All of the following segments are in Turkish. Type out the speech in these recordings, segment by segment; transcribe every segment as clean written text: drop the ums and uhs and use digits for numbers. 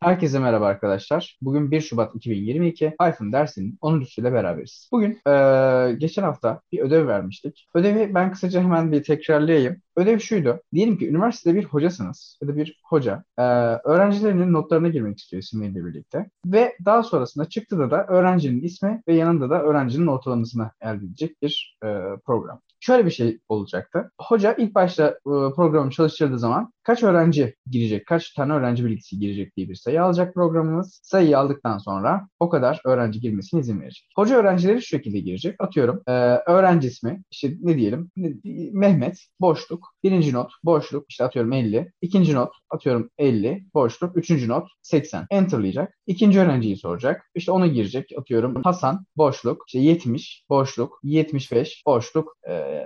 Herkese merhaba arkadaşlar. Bugün 1 Şubat 2022 Python dersinin 10.suyla beraberiz. Bugün geçen hafta bir ödev vermiştik. Ödevi ben kısaca hemen bir tekrarlayayım. Ödev şuydu. Diyelim ki üniversitede bir hocasınız ya da bir hoca öğrencilerinin notlarına girmek istiyor isimleriyle birlikte. Ve daha sonrasında çıktıda da öğrencinin ismi ve yanında da öğrencinin ortalamasını elde edecek bir program. Şöyle bir şey olacaktı. Hoca ilk başta programı çalıştırdığı zaman kaç öğrenci girecek, kaç tane öğrenci bilgisi girecek diye bir sayı alacak programımız. Sayıyı aldıktan sonra o kadar öğrenci girmesine izin verecek. Hoca öğrencileri şu şekilde girecek. Atıyorum öğrenci ismi, işte ne diyelim, Mehmet, boşluk, birinci not, boşluk, işte atıyorum 50, ikinci not, atıyorum 50, boşluk, üçüncü not, 80. Enter'layacak. İkinci öğrenciyi soracak. İşte onu girecek. Atıyorum Hasan, boşluk, işte 70, boşluk, 75, boşluk,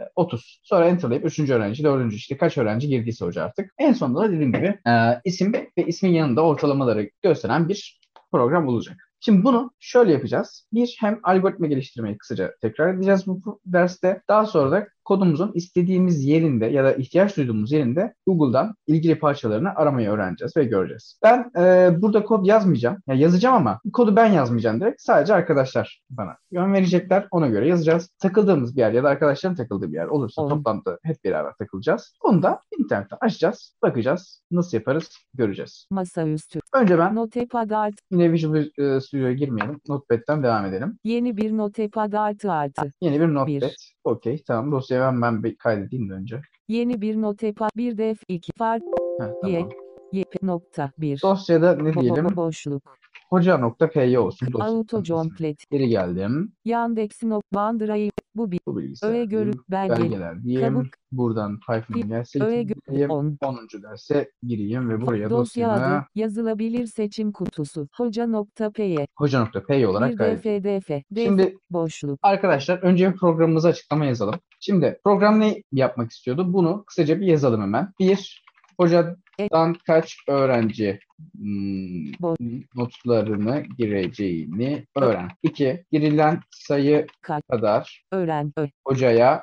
30. Sonra enterlayıp üçüncü öğrenci, dördüncü işte kaç öğrenci girdiyse hoca artık. En sonunda da dediğim gibi isim ve ismin yanında ortalamaları gösteren bir program olacak. Şimdi bunu şöyle yapacağız. Bir, hem algoritma geliştirmeyi kısaca tekrar edeceğiz bu derste. Daha sonra da kodumuzun istediğimiz yerinde ya da ihtiyaç duyduğumuz yerinde Google'dan ilgili parçalarını aramayı öğreneceğiz ve göreceğiz. Ben burada kod yazmayacağım. Ya yazacağım ama kodu ben yazmayacağım direkt. Sadece arkadaşlar bana yön verecekler. Ona göre yazacağız. Takıldığımız bir yer ya da arkadaşların takıldığı bir yer olursa toplantıda hep beraber takılacağız. Onu da internetten açacağız. Bakacağız. Nasıl yaparız göreceğiz. Masaüstü. Önce ben Notepad artı. yine Visual Studio'ya girmeyelim. Notepad'den devam edelim. Yeni bir notepad artı. Yeni bir Notepad. 1. Okey, tamam. Dosyayı ben bir kaydedeyim de önce. Yeni bir notepad. Bir def 2. Far. Heh, Y. tamam. Nokta 1. Dosyada ne diyelim? Boşluk. Hoca.py olsun dosya. Auto complet. Geri geldim. Yandex. OneDrive. Bu bir. Bu Öğe bilgisayar görüp diyeyim. belge. Belgeler diyeyim. Kabuk. Buradan Python'ın gelse Öğe gireyim. 10. 10. derse gireyim ve buraya Dosya adı. dosyamı Yazılabilir seçim kutusu. Hoca.py. hoca.py olarak Bir kaydedeyim. df. Şimdi Boşluk. arkadaşlar önce bir programımızı açıklama yazalım. Şimdi program ne yapmak istiyordu? Bunu kısaca bir yazalım hemen. Bir, hocadan kaç öğrenci notlarını gireceğini öğren. İki, girilen sayı Kaç. kadar Öğren. hocaya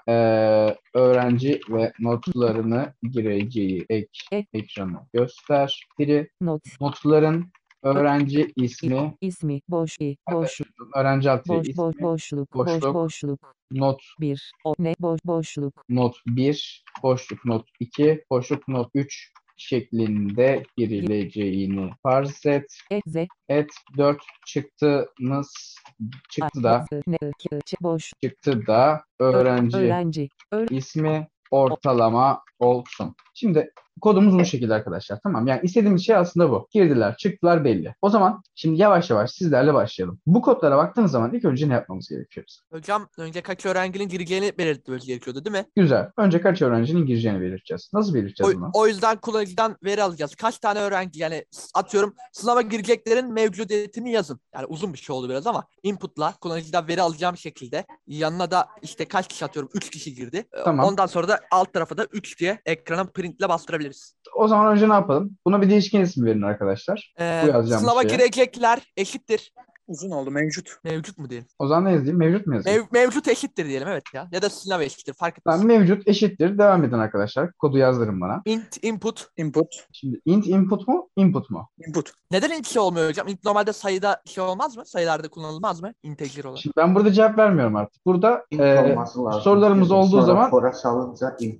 öğrenci ve notlarını gireceği ekranı göster. Biri, notların öğrenci ismi, İsmi. Boşluk. öğrenci adı ismi, Boşluk. boşluk, Boşluk. not 1. O ne? Boşluk. not 1, boşluk not 2, boşluk not 3 şeklinde girileceğini farz et. Et 4 çıktınız çıktı da Boş. çıktı da Öğrenci. ismi ortalama olsun. Şimdi kodumuz bu şekilde arkadaşlar. Tamam, yani istediğimiz şey aslında bu. Girdiler, çıktılar belli. O zaman şimdi yavaş yavaş sizlerle başlayalım. Bu kodlara baktığınız zaman ilk önce ne yapmamız gerekiyor? Hocam önce kaç öğrencinin gireceğini belirtmemiz gerekiyordu değil mi? Güzel. Önce kaç öğrencinin gireceğini belirteceğiz. Nasıl belirteceğiz bunu? O yüzden kullanıcıdan veri alacağız. Kaç tane öğrenci, yani atıyorum sınava gireceklerin mevcudiyetini yazın. Yani uzun bir şey oldu biraz ama inputla kullanıcıdan veri alacağım şekilde yanına da işte kaç kişi, atıyorum 3 kişi girdi. Tamam. Ondan sonra da alt tarafa da 3 diye ekrana printle bastırabiliriz. O zaman önce ne yapalım? Buna bir değişken isim verin arkadaşlar. Bu yazacağımız Sınava şeye. girecekler eşittir. Uzun oldu, mevcut. Mevcut mu diyelim? O zaman ne yazayım? Mevcut mu yazayım? Mevcut eşittir diyelim, evet ya. Ya da sınav eşittir, fark etmez. Tamam, mevcut eşittir. Devam edin arkadaşlar. Kodu yazdırın bana. Int input. Şimdi int input mu? Input mu? Input. Neden int şey olmuyor hocam? Int normalde sayıda şey olmaz mı? Sayılarda kullanılmaz mı? Integer olarak. Şimdi ben burada cevap vermiyorum artık. Burada sorularımız olduğu zaman Sonra salınca ilk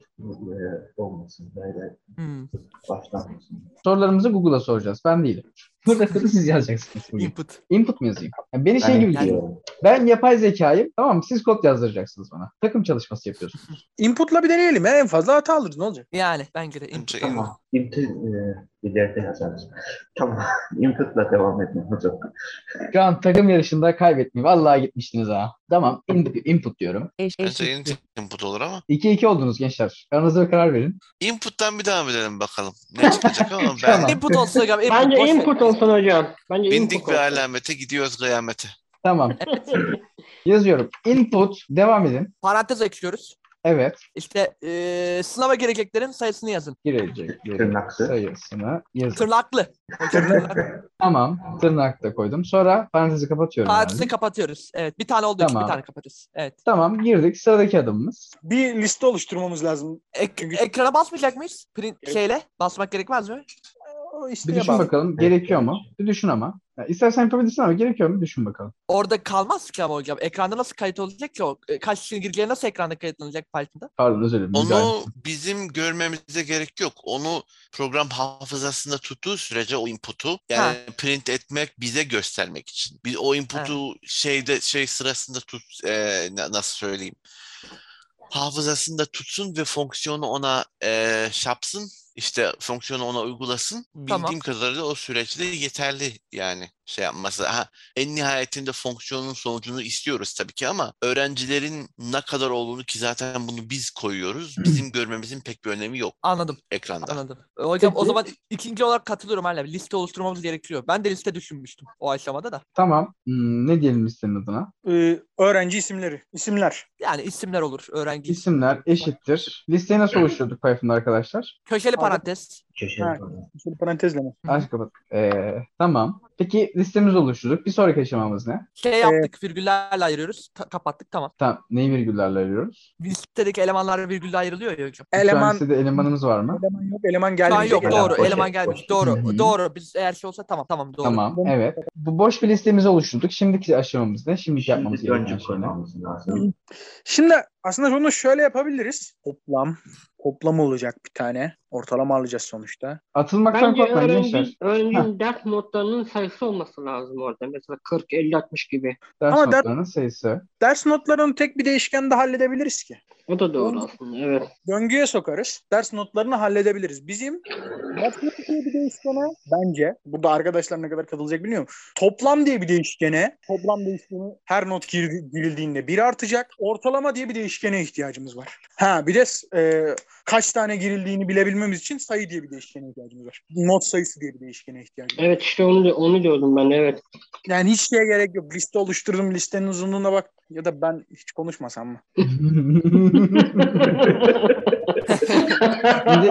olmasın. Böyle başlamasın. sorularımızı Google'a soracağız. Ben değilim. Burada kodu siz yazacaksınız. Input. Input mu yazayım? Yani beni şey Ben gibi ekliyorum. düşünün. Ben yapay zekayım. Tamam mı? Siz kod yazdıracaksınız bana. Takım çalışması yapıyorsunuz. Input'la bir deneyelim ya. En fazla hata alırız. Ne olacak? Yani bence de input. Tamam. Input ileride yazarız. Tamam. Input'la devam edin hocam. Şu an takım yarışında kaybetmeyeyim. Vallahi gitmiştiniz ha. Tamam. Input diyorum. Bence input olur ama. 2-2 oldunuz gençler. Aranızda bir karar verin. Input'tan bir devam edelim bakalım. Ne çıkacak ama ben Tamam. Input olsun hocam. Bence input olsun hocam. Bence bindik input bir olsun. alamete gidiyoruz kıyamete. Tamam. Yazıyorum. Input. Devam edin. Parantez ekliyoruz. Evet. İşte sınava gireceklerin sayısını yazın. Gireceklerin Tırnaklı. sayısını yazın. Tırnaklı. Hocam, tırnaklı. Tamam. Tırnak da koydum. Sonra parantezi kapatıyorum. Parantezi herhalde. kapatıyoruz. Evet. Bir tane olduğu için Tamam. bir tane kapatırız. Evet. Tamam. Girdik. Sıradaki adımımız. Bir liste oluşturmamız lazım. Ekrana basmayacak mıyız? Evet. Şeyle basmak gerekmez mi? O Bir isteğe düşün bağlı. bakalım. Gerekiyor mu? Bir düşün ama. Ya, istersen yapabilirsin ama gerekiyor mu? Düşün bakalım. Orada kalmaz ki ama hocam. Ekranda nasıl kayıt olacak ki o? Kaç kişinin gireceği nasıl ekranda kayıtlanacak Python'da? Pardon, özür dilerim. Müdahale. Onu bizim görmemize gerek yok. Onu program hafızasında tuttuğu sürece o input'u yani print etmek bize göstermek için. Bir o input'u şey sırasında nasıl söyleyeyim? Hafızasında tutsun ve fonksiyonu ona yapsın. İşte fonksiyonu ona uygulasın. Tamam. Bildiğim kadarıyla o süreçte yeterli yani şey yapması. En nihayetinde fonksiyonun sonucunu istiyoruz tabii ki ama öğrencilerin ne kadar olduğunu ki zaten bunu biz koyuyoruz. Bizim görmemizin pek bir önemi yok Anladım. ekranda. Anladım. Hocam o Peki. zaman ikinci olarak katılıyorum hala. Liste oluşturmamız gerekiyor. Ben de liste düşünmüştüm o aşamada da. Tamam. Ne diyelim listenin adına? Öğrenci isimleri. İsimler. Yani isimler olur. Öğrenci İsimler eşittir. Listeyi nasıl oluşturduk Python'da arkadaşlar? köşeli parantez. Köşeli Ha. falan. Şöyle parantezle mi? Aç kapat. Tamam. Peki listemizi oluşturduk. Bir sonraki aşamamız ne? Şey yaptık, virgüllerle ayırıyoruz. Kapattık, tamam. Tamam. Neyi virgüllerle ayırıyoruz? Listedeki elemanlar virgülle ayrılıyor ya hocam. Şu an Eleman, listede elemanımız var mı? eleman yok. Eleman Şu an gelmeyecek. yok, eleman doğru. boş, Eleman boş. gelmiş. Doğru. Hı hı. Doğru. Biz eğer şey olsa tamam doğru. Tamam. Evet. Bu boş bir listemizi oluşturduk. Şimdiki aşamamız ne? Şimdiki yapmamız Şimdi gereken önce şey ne? koymamız lazım. Şimdi aslında bunu şöyle yapabiliriz. Toplam olacak bir tane. Ortalama alacağız sonuçta. Atılmaktan Bence korkmayın gençler. öğrencinin ders notlarının sayısı olması lazım orada. Mesela 40, 50, 60 gibi. Ders Ama notlarının sayısı. Ders notlarını tek bir değişkende halledebiliriz ki. O da doğru aslında. Evet. Döngüye sokarız. Ders notlarını halledebiliriz. Bizim ders notu diye bir değişkene bence, burada arkadaşlar ne kadar katılacak bilmiyorum. Toplam diye bir değişkene, toplam değişkeni her not girildiğinde 1 artacak. Ortalama diye bir değişkene ihtiyacımız var. Bir de kaç tane girildiğini bilebilmemiz için sayı diye bir değişkene ihtiyacımız var. Not sayısı diye bir değişkene ihtiyacımız var. Evet işte onu diyordum ben. Evet. Yani hiç şeye gerek yok. Liste oluşturdum, listenin uzunluğuna bak. Ya da ben hiç konuşmasam mı? Şimdi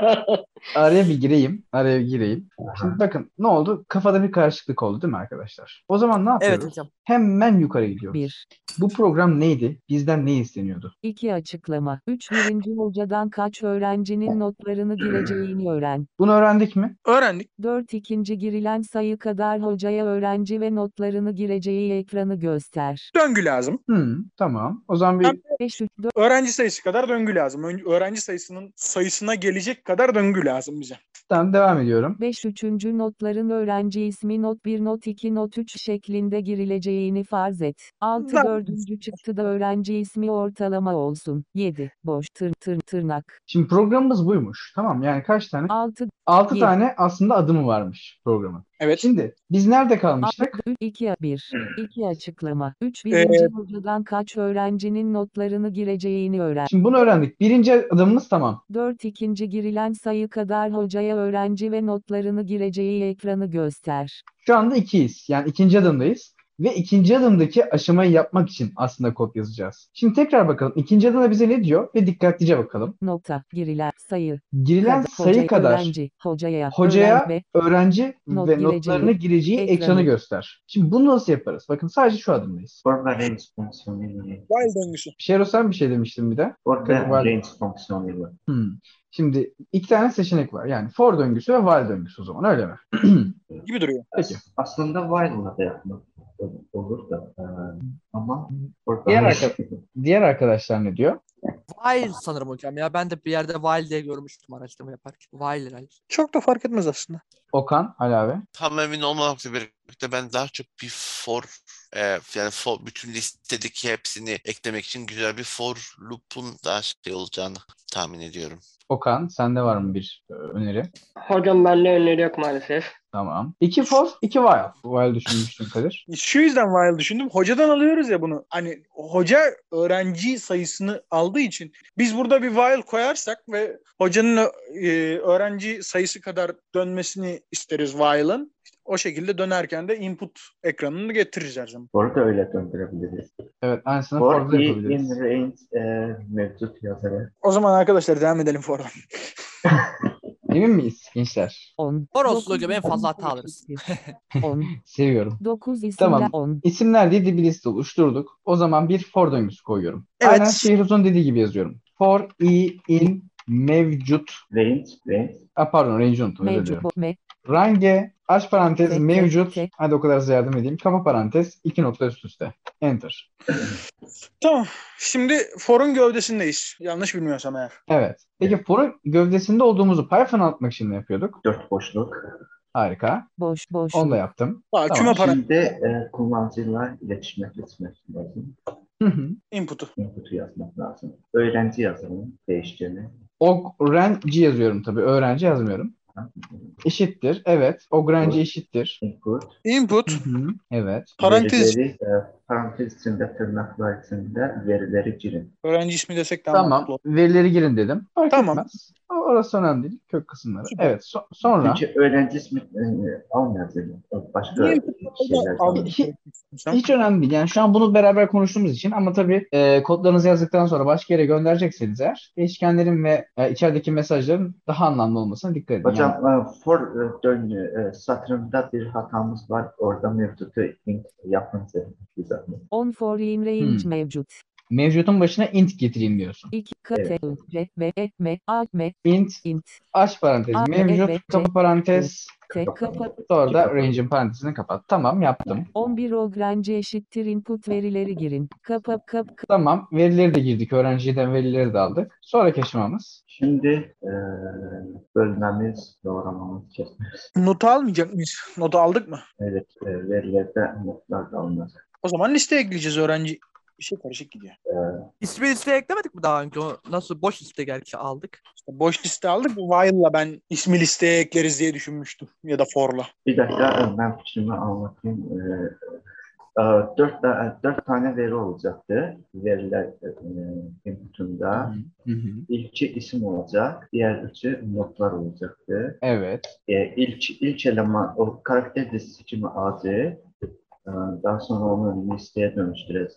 araya bir gireyim. Şimdi bakın ne oldu? Kafada bir karışıklık oldu değil mi arkadaşlar? O zaman ne yapıyoruz? Evet hocam. Hemen yukarı gidiyoruz. 1. Bu program neydi? Bizden ne isteniyordu? 2 açıklama. 3 birinci hocadan kaç öğrencinin notlarını gireceğini öğren. Bunu öğrendik mi? Öğrendik. 4 ikinci girilen sayı kadar hocaya öğrenci ve notlarını gireceği ekranı göster. Döngü lazım. Tamam. O zaman bir 5 3 4 Öğrenci sayısı kadar döngü lazım. Öğrenci sayısına gelecek kadar döngü lazım bize. tamam, devam ediyorum. 5 üçüncü notların öğrenci ismi not 1 not 2 not 3 şeklinde girileceğini farz et. 6 Ben- dördüncü çıktıda öğrenci ismi ortalama olsun. 7 boş tırnak. Şimdi programımız buymuş. Tamam, yani kaç tane? 6 6 Yedi. tane aslında adımı varmış programın. Evet. Şimdi biz nerede kalmıştık? 2 1 2 açıklama. 3 birinci hocadan kaç öğrencinin notlarını gireceğini öğren. Şimdi bunu öğrendik. Birinci adımımız tamam. 4 ikinci girilen sayı kadar hocaya öğrenci ve notlarını gireceği ekranı göster. Şu anda 2'yiz. Yani ikinci adımdayız. Ve ikinci adımdaki aşamayı yapmak için aslında kod yazacağız. Şimdi tekrar bakalım. İkinci adımda bize ne diyor? Ve dikkatlice bakalım. Nota girilen sayı Girilen sayı kadar öğrenci hocaya öğrenci ve not notlarını gireceği ekranı ekranı göster. Şimdi bunu nasıl yaparız? Bakın sadece şu adımdayız. For the range fonksiyonuyla. While döngüsü. Şero, sen bir şey demiştin bir de. For the Var. range fonksiyonuyla. Şimdi iki tane seçenek var. Yani for döngüsü ve while döngüsü, o zaman öyle mi? Gibi duruyor. Peki. Aslında while'la da yapmak olur da. Ama for the Diğer range- Diğer arkadaşlar ne diyor? While sanırım hocam ya. Ben de bir yerde while diye görmüştüm araştırma yaparken. While herhalde. Çok da fark etmez aslında. Okan, Ali abi. Tam emin olmamakla birlikte ben daha çok bir for yani bütün listedeki hepsini eklemek için güzel bir for loop'un daha şey olacağını tahmin ediyorum. Okan, sende var mı bir öneri? Hocam bende öneri yok maalesef. Tamam. 2 for, 2 while. While düşünmüştün Kadir. Şu yüzden while düşündüm. Hocadan alıyoruz ya bunu. Hani hoca öğrenci sayısını aldığı için biz burada bir while koyarsak ve hocanın öğrenci sayısı kadar dönmesini isteriz while'ın. O şekilde dönerken de input ekranını getiririz her zaman. Bu arada öyle döndürebiliriz. Evet, aynısını For for'da i yapabiliriz. in range mevcut yazarak. O zaman arkadaşlar devam edelim for'dan. Emin miyiz gençler? 10 Var olsun hocam, en fazla hata alırız. 10 Seviyorum. 9 isimler Tamam. 10 İsimler diye bir liste oluşturduk. O zaman bir for döngüsü koyuyorum. Evet. Aynen Şehruz'un dediği gibi yazıyorum. For i in mevcut. Range. Pardon, range unuttum. Özür mevcut dilerim. range aç parantez Tek, mevcut. tek. Hadi o kadar size yardım edeyim. Kapa parantez 2 nokta üst üste. Enter. Tamam. Şimdi for'un gövdesindeyiz. Yanlış bilmiyorsam eğer. Evet. Peki forun gövdesinde olduğumuzu Python'a atmak için ne yapıyorduk? 4 boşluk. Harika. Boş Onu da boşluk. yaptım. Küme Tamam. parantez. Şimdi kullanıcıyla iletişime geçmek lazım. Hı hı. Input'u. Input'u yazmak lazım. Öğrenci yazalım. Değişkeni. Öğrenci yazıyorum tabii. Öğrenci yazmıyorum. Eşittir. Evet. Öğrenci eşittir. Input. Input. Hı hı. Evet. Parantez. Verileri parantez içinde, tırnaklar içinde verileri girin. Öğrenci ismi desek daha Tamam. mantıklı olur. Verileri girin dedim. Fark Tamam. etmez. Orası önemli değil. Kök kısımları. Süper. Evet. Sonra Çünkü öğrenci ismi almayacağım. Başka Niye? şeyler alın. hiç önemli değil. Yani şu an bunu beraber konuştuğumuz için ama tabii kodlarınızı yazdıktan sonra başka yere gönderecekseniz eğer değişkenlerin ve içerideki mesajların daha anlamlı olmasına dikkat edin. Hocam for satırında bir hatamız var. Orada mevcutu int yapınca güzel. On for in range mevcut. Mevcutun başına int getireyim diyorsun. 2 kate c ve e m a m Int int aç parantez A, mevcut evet, kapa parantez t kapa sonra da range'in parantezini kapat. Tamam yaptım. 11 öğrenci eşittir input verileri girin. Kapa Tamam verileri de girdik. Öğrenciden verileri de aldık. Sonraki aşamamız. Şimdi bölmemiz, doğramamız, kesmemiz. Notu almayacak mıyız? Notu aldık mı? Evet, verilerde notlar da alınacak. O zaman listeye ekleyeceğiz öğrenci. Bir şey karışık gidiyor. İsmi listeye eklemedik mi daha önce? O nasıl boş liste gerçi aldık. İşte boş liste aldık. While'la ben ismi listeye ekleriz diye düşünmüştüm. Ya da for'la. Bir dakika ben fikrimi anlatayım. Dört tane veri olacaktı. Veriler inputunda. Hı hı. İlki isim olacak. Diğer üçü notlar olacaktı. Evet. İlk eleman o karakter seçimi adı. Daha sonra onu listeye dönüştüreceğiz.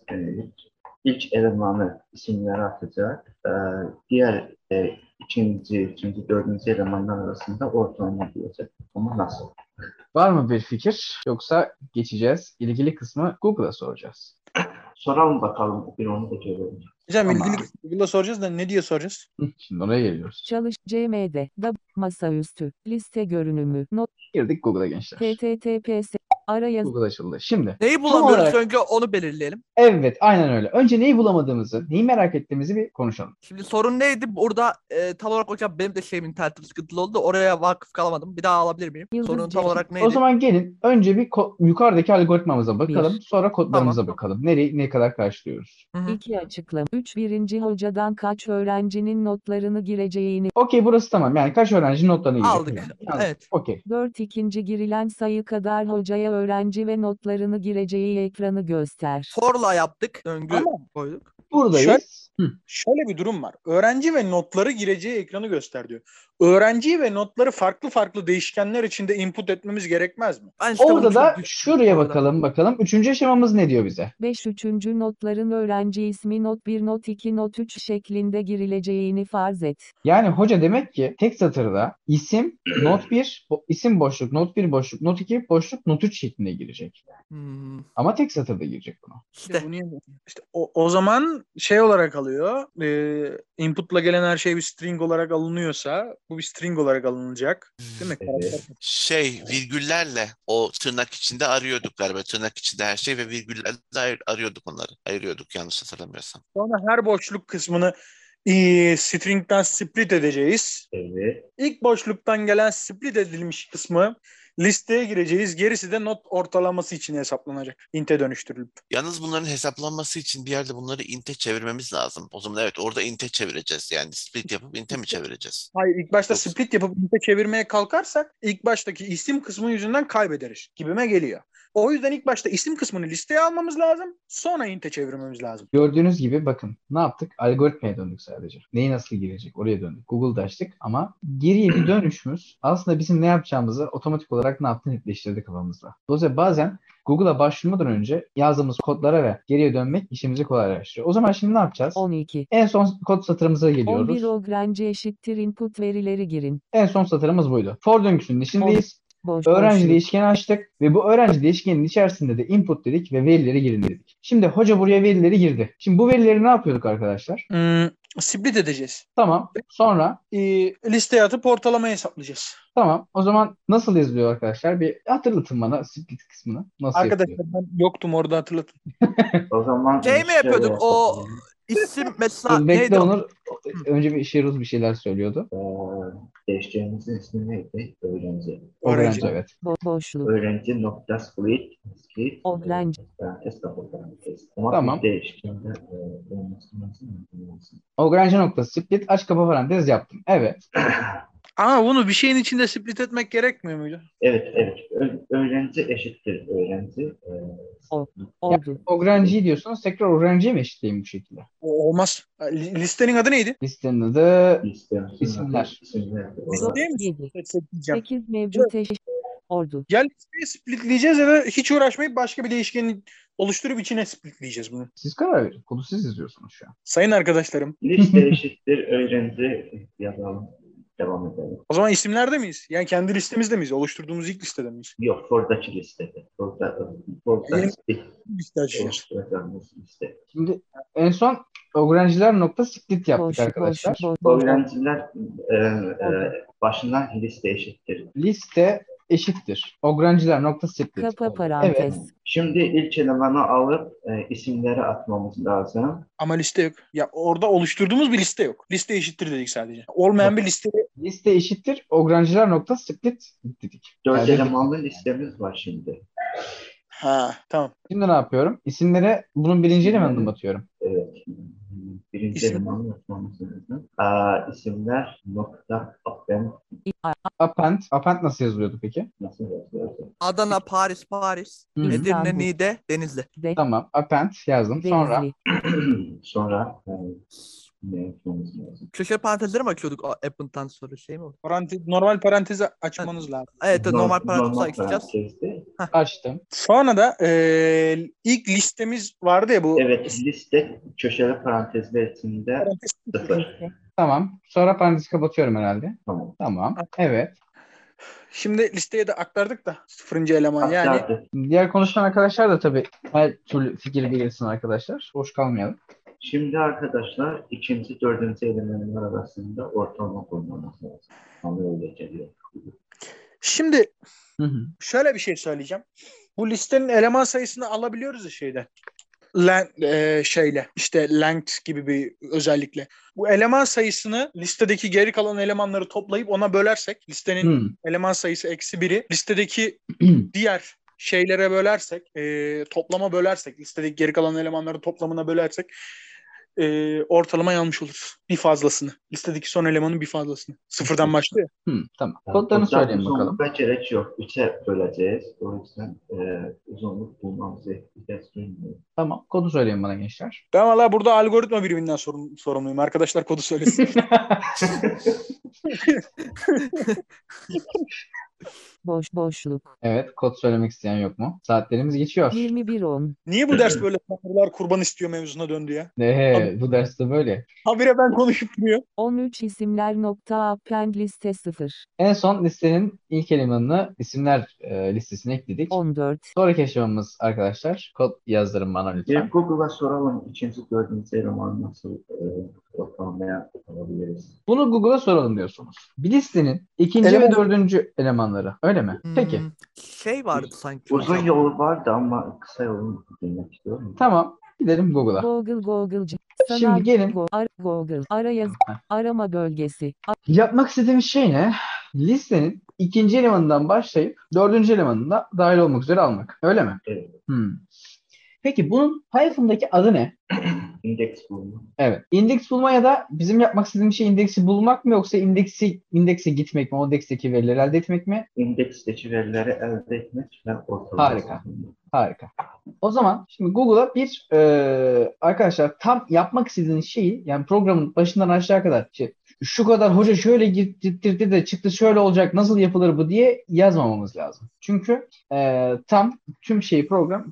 İlk elemanı isimleri atacak. Diğer ikinci, dördüncü elemanlar arasında ortalama bulacak. Ama nasıl? Var mı bir fikir? Yoksa geçeceğiz. İlgili kısmı Google'a soracağız. Soralım bakalım. Bir onu da görelim. Hocam Tamam. ilgili Google'a soracağız da ne diye soracağız? Şimdi oraya geliyoruz. çalış CMD da masaüstü liste görünümü not Girdik Google'a gençler. https ara yaz Google açıldı. Şimdi Neyi bulamıyoruz olarak- önce onu belirleyelim. evet aynen öyle. Önce neyi bulamadığımızı, neyi merak ettiğimizi bir konuşalım. Şimdi sorun neydi? Burada tam olarak hocam benim de internetim sıkıntılı oldu. Oraya vakıf kalamadım. Bir daha alabilir miyim? Yıldız Sorun tam Cem. olarak neydi? O zaman gelin önce bir yukarıdaki algoritmamıza bakalım. Bir. Sonra kodlarımıza Tamam. bakalım. Nereyi ne kadar karşılıyoruz. Hı hı. 2 açıklama 3 birinci hocadan kaç öğrencinin notlarını gireceğini Okey burası tamam. Yani kaç öğrenci notlarını girecek. Aldık. Tamam. Evet. Okey. 4 ikinci girilen sayı kadar hocaya öğrenci ve notlarını gireceği ekranı göster. For'la yaptık. Döngü Ama- koyduk. Buradayız. Hı. Şöyle bir durum var. Öğrenci ve notları gireceği ekranı göster diyor. Öğrenciyi ve notları farklı farklı değişkenler içinde input etmemiz gerekmez mi? Ben işte bunu Orada çok da düşün- şuraya orada. bakalım. Üçüncü aşamamız ne diyor bize? 5 üçüncü notların öğrenci ismi not 1 not 2 not 3 şeklinde girileceğini farz et. Yani hoca demek ki tek satırda isim, not 1, isim boşluk, not 1 boşluk, not 2 boşluk, not 3 şeklinde girecek. Hmm. Ama tek satırda girecek bunu. İşte Bu niye- İşte o zaman şey olarak alıyor. Input'la gelen her şey bir string olarak alınıyorsa bu bir string olarak alınacak. Değil mi? Evet. Virgüllerle o tırnak içinde arıyorduk galiba. Tırnak içinde her şey ve virgüllerle arıyorduk onları. Ayırıyorduk yanlış hatırlamıyorsam. Sonra her boşluk kısmını string'den split edeceğiz. Evet. İlk boşluktan gelen split edilmiş kısmı listeye gireceğiz. Gerisi de not ortalaması için hesaplanacak. Int'e dönüştürülüp. Yalnız bunların hesaplanması için bir yerde bunları int'e çevirmemiz lazım. O zaman evet orada int'e çevireceğiz. Yani split yapıp int'e mi çevireceğiz? Hayır, ilk başta Yoksa- split yapıp int'e çevirmeye kalkarsak ilk baştaki isim kısmı yüzünden kaybederiz gibime geliyor. O yüzden ilk başta isim kısmını listeye almamız lazım. Sonra int'e çevirmemiz lazım. Gördüğünüz gibi bakın ne yaptık? Algoritmaya döndük sadece. Neyi nasıl girecek? Oraya döndük. Google'da açtık ama geriye bir dönüşümüz aslında bizim ne yapacağımızı otomatik olarak ne yaptığını netleştirdi kafamızda. Dolayısıyla bazen Google'a başvurmadan önce yazdığımız kodlara ve geriye dönmek işimizi kolaylaştırıyor. O zaman şimdi ne yapacağız? 12. En son kod satırımıza 11 geliyoruz. öğrenci eşittir input verileri girin. En son satırımız buydu. For döngüsünün içindeyiz. Boş Öğrenci boşluk. değişkeni açtık ve bu öğrenci değişkeninin içerisinde de input dedik ve verileri girin dedik. Şimdi hoca buraya verileri girdi. Şimdi bu verileri ne yapıyorduk arkadaşlar? Split edeceğiz. Tamam. Sonra Listeye atıp ortalamayı hesaplayacağız. tamam. O zaman nasıl yazılıyor arkadaşlar? Bir hatırlatın bana split kısmını. Nasıl Arkadaşlar yapılıyor? ben yoktum orada, hatırlatın. O zaman Şey mi şöyle yapıyorduk? O yapalım. isim mesela Dur, bekle neydi o? Onur. Önce bir Şeruz bir şeyler söylüyordu. Değişkenimizin ismi neydi? Öğrenci. Öğrenci evet. Boşluk. Öğrenci nokta split Öğrenci. parantez kapı parantez. Ama Tamam. bir değişkende olması lazım. Öğrenci noktası split aç kapa parantez yaptım. Evet. Ama bunu bir şeyin içinde split etmek gerekmiyor muydu? Evet. Öğrenci eşittir öğrenci. Oldu. Öğrenciyi diyorsunuz. Tekrar öğrenciye mi eşitleyeyim bu şekilde? O olmaz. Listenin adı neydi? Listenin adı İstemizin İsimler. İsimler. Listeye mi 7. seçeceğim? 8 mevcut eşit. Oldu. Ya listeyi splitleyeceğiz ya da hiç uğraşmayıp başka bir değişkeni oluşturup içine splitleyeceğiz bunu. siz karar verin. Kodu siz yazıyorsunuz şu an. Sayın arkadaşlarım. Liste eşittir öğrenci yazalım. Devam edelim. O zaman isimlerde miyiz? Yani kendi listemizde miyiz? Oluşturduğumuz ilk listede miyiz? Yok, Ford'daki listede. Ford'da Yeni- split Liste açacağız. oluşturacağımız liste. Şimdi en son öğrenciler nokta split yaptık Boş, arkadaşlar. Öğrenciler başından liste eşittir. Liste eşittir. Öğrenciler nokta split. Kapa parantez. Evet. Şimdi ilk elemanı alıp isimleri atmamız lazım. Ama liste yok. Ya orada oluşturduğumuz bir liste yok. Liste eşittir dedik sadece. Olmayan bir liste. Liste eşittir. Öğrenciler nokta split dedik. 4 Yani elemanlı listemiz var şimdi. Ha, tamam. şimdi ne yapıyorum? İsimlere bunun birinci elemanını mı atıyorum? Evet. Birinci İsim. elemanı atmamız lazım. İsimler nokta append Append. Append nasıl yazılıyordu peki? nasıl yazıyoruz? Adana, Paris, Hı hı. Edirne, İstanbul. Niğde, Denizli. Tamam. Append yazdım. Sonra Denizli. Sonra ne yapmamız lazım? Köşe parantezleri mi açıyorduk o app'ından sonra şey mi oldu? Normal parantezi açmanız lazım. Evet, normal parantezi Normal açacağız. parantezde. açtım. Sonra da ilk listemiz vardı ya bu. Evet, liste köşeli parantezler içinde Parantez. 0. Tamam. Sonra parantezi kapatıyorum herhalde. Tamam. Tamam. Evet. Şimdi listeye de aktardık da sıfırıncı eleman yani. Aktardı. Diğer konuşan arkadaşlar da tabii her türlü fikir bilirsin arkadaşlar. Boş kalmayalım. Şimdi arkadaşlar ikinci, dördüncü elemanlar arasında ortalama bulmamız lazım. Ama öyle geliyor. Şimdi Hı hı. şöyle bir şey söyleyeceğim. Bu listenin eleman sayısını alabiliyoruz ya şeyden. İşte length gibi bir özellikle. Bu eleman sayısını listedeki geri kalan elemanları toplayıp ona bölersek, listenin Hı. eleman sayısı -1'i listedeki diğer şeylere bölersek, toplama bölersek, listedeki geri kalan elemanların toplamına bölersek ortalama almış oluruz. Bir fazlasını. Listedeki son elemanın bir fazlasını. Sıfırdan başlıyor. Tamam. Kodlarını söyleyeyim bakalım. Uzunlukla gerek yok. 3'e böleceğiz. O yüzden uzunluk bulmamızı ihtiyaç duymuyor. Tamam. Kodu söyleyin bana gençler. Ben valla burada algoritma biriminden sorumluyum. Arkadaşlar kodu söylesin. Boşluk. Evet. Kod söylemek isteyen yok mu? Saatlerimiz geçiyor. 21.10. Niye bu ders böyle tanrılar kurban istiyor mevzusuna döndü ya? Bu derste böyle. Habire ben konuşup duruyor. 13 isimler nokta append liste 0. En son listenin ilk elemanını isimler listesine ekledik. 14. Sonraki aşamamız arkadaşlar. Kod yazdırın bana lütfen. Google'a soralım. İkinci, dördüncü elemanı nasıl ortalamaya alabiliriz? Bunu Google'a soralım diyorsunuz. Bir listenin ikinci Eleman- ve dördüncü elemanları. Öyle mi? Peki. Şey vardı sanki Uzun hocam. yolu vardı ama kısa yolunu bilmek istiyorum. Tamam. Gidelim Google'a. Google. Şimdi gelin. Google. Arama bölgesi. Yapmak istediğimiz şey ne? Listenin ikinci elemanından başlayıp dördüncü elemanına dahil olmak üzere almak. Öyle mi? Evet. Peki bunun Python'daki adı ne? İndeks bulma. Evet. İndeks bulma ya da bizim yapmak istediğimiz şey indeksi bulmak mı yoksa indekse gitmek mi? O indeksteki verileri elde etmek mi? İndeksteki verileri elde etmek ve ortalama. Harika. Harika. O zaman şimdi Google'a bir arkadaşlar tam yapmak istediğiniz şeyi yani programın başından aşağı kadar işte, şu kadar hoca şöyle getirdi de çıktı şöyle olacak nasıl yapılır bu diye yazmamamız lazım. Çünkü tam tüm şeyi program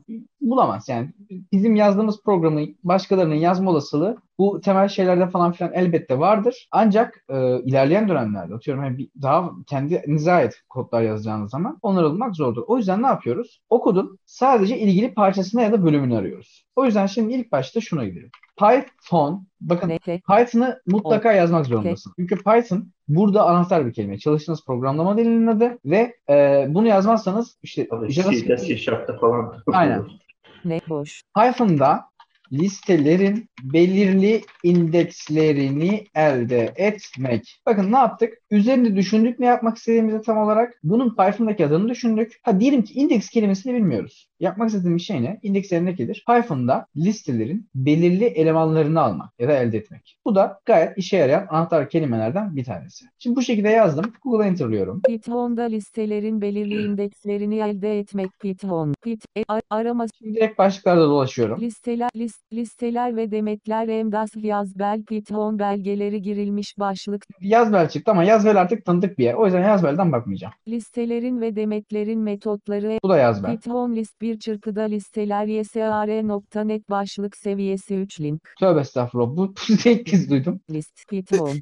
bulamaz. Yani bizim yazdığımız programı başkalarının yazma olasılığı bu temel şeylerde falan filan elbette vardır. Ancak ilerleyen dönemlerde atıyorum hani daha kendinize ait kodlar yazacağınız zaman onları bulmak zordur. O yüzden ne yapıyoruz? O kodun sadece ilgili parçasını ya da bölümünü arıyoruz. O yüzden şimdi ilk başta şuna gidelim. Python, bakın Python'ı mutlaka yazmak zorundasın. Çünkü Python burada anahtar bir kelime. Çalıştığınız programlama dilinin adı ve bunu yazmazsanız işte Abi JavaScript... C#'da falan. Aynen. Ne boş. Python'da listelerin belirli indekslerini elde etmek. Bakın ne yaptık? Üzerinde düşündük ne yapmak istediğimizi tam olarak. Bunun Python'daki adını düşündük. Diyelim ki indeks kelimesini bilmiyoruz. Yapmak istediğimiz şey ne? İndekslerindeki Python'da listelerin belirli elemanlarını almak ya da elde etmek. Bu da gayet işe yarayan anahtar kelimelerden bir tanesi. Şimdi bu şekilde yazdım. Google'a enter'lıyorum. Python'da listelerin belirli indekslerini elde etmek. Python. Arama. Şimdi direkt başlıklarda dolaşıyorum. Listeler ve demetler emdas yazbel Python belgeleri girilmiş başlık. Yazbel çıktı ama Yazbel artık tanıdık bir yer. O yüzden Yazbel'den bakmayacağım. Listelerin ve demetlerin metotları. Bu da Yazbel. Python list bir çırpıda listeler ysar.net başlık seviyesi 3 link. Tövbe estağfurullah. Bu ilk kez duydum. List Python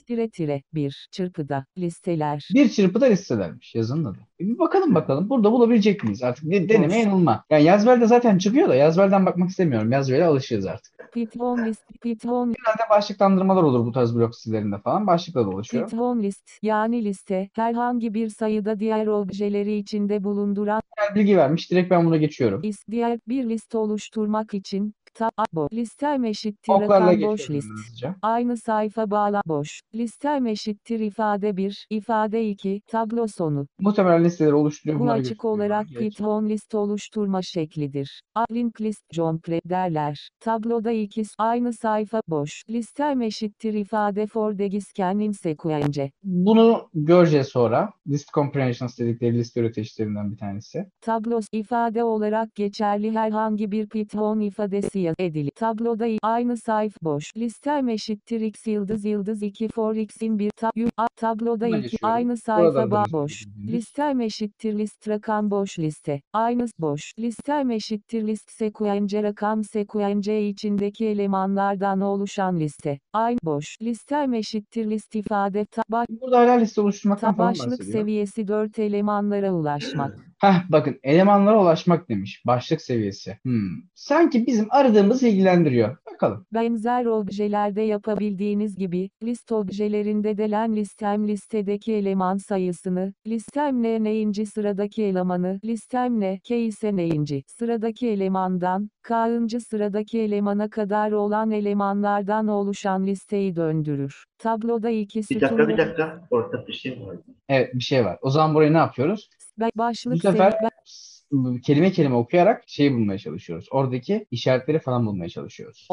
bir çırpıda listeler. Bir çırpıda listelermiş yazının adı. Bir bakalım. Burada bulabilecek miyiz? Artık deneme yanılma. Yani Yazbel'de zaten çıkıyor da Yazbel'den bakmak istemiyorum. Yazbel'e alışığız artık. Python Genelde başlıklandırmalar olur bu tarz blog sitelerinde falan. Başlıkla dolaşıyorum. Python list yani liste herhangi bir sayıda diğer objeleri içinde bulunduran Yani bilgi vermiş. Direkt ben buna geçiyorum. diğer bir liste oluşturmak için listem eşittir Oklarla rakam boş geçiyorum list. hızlıca. Aynı sayfa bağla boş. Listem eşittir ifade 1, ifade 2, tablo sonu. Muhtemelen listeleri oluşturuyor. Bu Bunları açık gösteriyor. olarak Geç. Python liste oluşturma şeklidir. Link list jomple derler. Tabloda aynı sayfa boş. Listem eşittir ifade for degiskenin sequence. Bunu göreceğiz sonra. List comprehensions dedikleri liste üreticilerinden bir tanesi. Tablos ifade olarak geçerli herhangi bir Python ifadesi edili. Tabloda aynı sayfa boş. Listem eşittir x yıldız 2 for x'in bir tabloda Buna 2 geçiyorum. aynı sayfa Buradan da boş. bildiğimiz. Listem eşittir list rakam boş liste. Aynı boş. Listem eşittir list sequence rakam sequence içindeki elemanlardan oluşan liste. Aynı boş. Listem eşittir list ifade Burada hala liste oluşturmaktan falan başlık bahsediyor. seviyesi 4 elemanlara ulaşmak. Bakın elemanlara ulaşmak demiş. Başlık seviyesi. Sanki bizim aradığımızı ilgilendiriyor. Bakalım. Benzer objelerde yapabildiğiniz gibi, list objelerinde delen listem listedeki eleman sayısını, listem neyinci sıradaki elemanı, listem k ise neyinci sıradaki elemandan, k'ıncı sıradaki elemana kadar olan elemanlardan oluşan listeyi döndürür. Tabloda iki Bir dakika. Orada bir şey var. Evet, bir şey var. O zaman burayı ne yapıyoruz? Bu başlık sefer kelime kelime okuyarak şeyi bulmaya çalışıyoruz. Oradaki işaretleri falan bulmaya çalışıyoruz.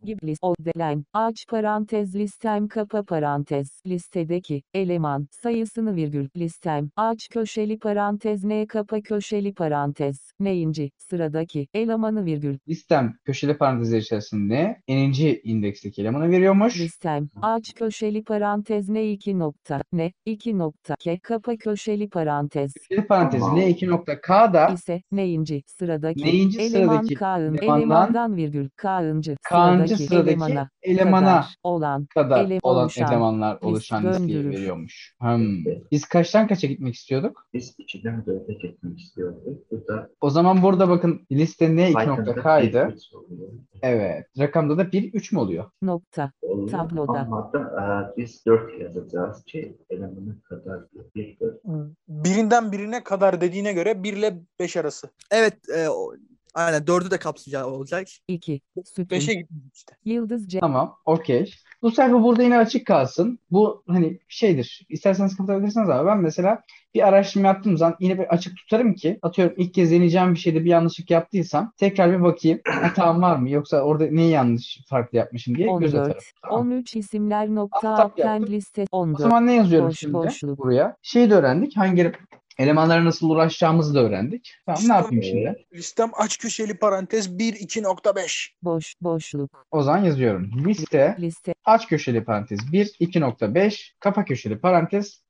aç parantez listem kapa parantez listedeki eleman sayısını virgül listem aç köşeli parantez n kapa köşeli parantez neyinci sıradaki elemanı virgül Listem köşeli parantezler içerisinde n'inci indeksteki elemanı veriyormuş. listem aç köşeli parantez n 2 nokta n 2 nokta k kapa köşeli parantez Köşeli parantez n2.k'da ise neyinci sıradaki neyinci eleman sıradaki k'ın elemandan elemandan virgül k'ıncı k'ıncı sıradaki elemana kadar olan elemanlar oluşan listeyi döndürür. veriyormuş. Biz kaçtan kaça gitmek istiyorduk? Biz 2'den 4'e gitmek istiyorduk. Bu da O zaman burada bakın liste ne Python'da 2.k'ydı. 1 oluyor. Evet. Rakamda da 1 3 mü oluyor? Nokta. Oluyor. Tabloda. Ama da biz 4 yazacağız ki elemana kadar bir 4. Birinden birine kadar dediğine göre 1 ile 5 arası. Evet, aynen 4'ü de kapsayacağı olacak. 2. Sütun. 5'e gitmiş işte. Yıldız C. Tamam. Okey. Bu sayfa burada yine açık kalsın. Bu hani şeydir. İsterseniz kapatabilirsiniz abi. Ben mesela bir araştırma yaptığım zaman yine bir açık tutarım ki atıyorum ilk kez deneyeceğim bir şeyde bir yanlışlık yaptıysam tekrar bir bakayım. Hatam var mı? Yoksa orada neyi yanlış farklı yapmışım diye göz 14. atarım. Tamam. 13 isimler nokta Attap append yaptım. liste O 14. zaman ne yazıyorum Boş, şimdi boşluk. buraya? Şeyi de öğrendik. Hangi elemanlara nasıl ulaşacağımızı da öğrendik. Tamam, ne yapayım şimdi? Listem aç köşeli parantez 1 2.5. Boşluk. O zaman yazıyorum. Liste Liste. aç köşeli parantez 1 2.5 kapa köşeli parantez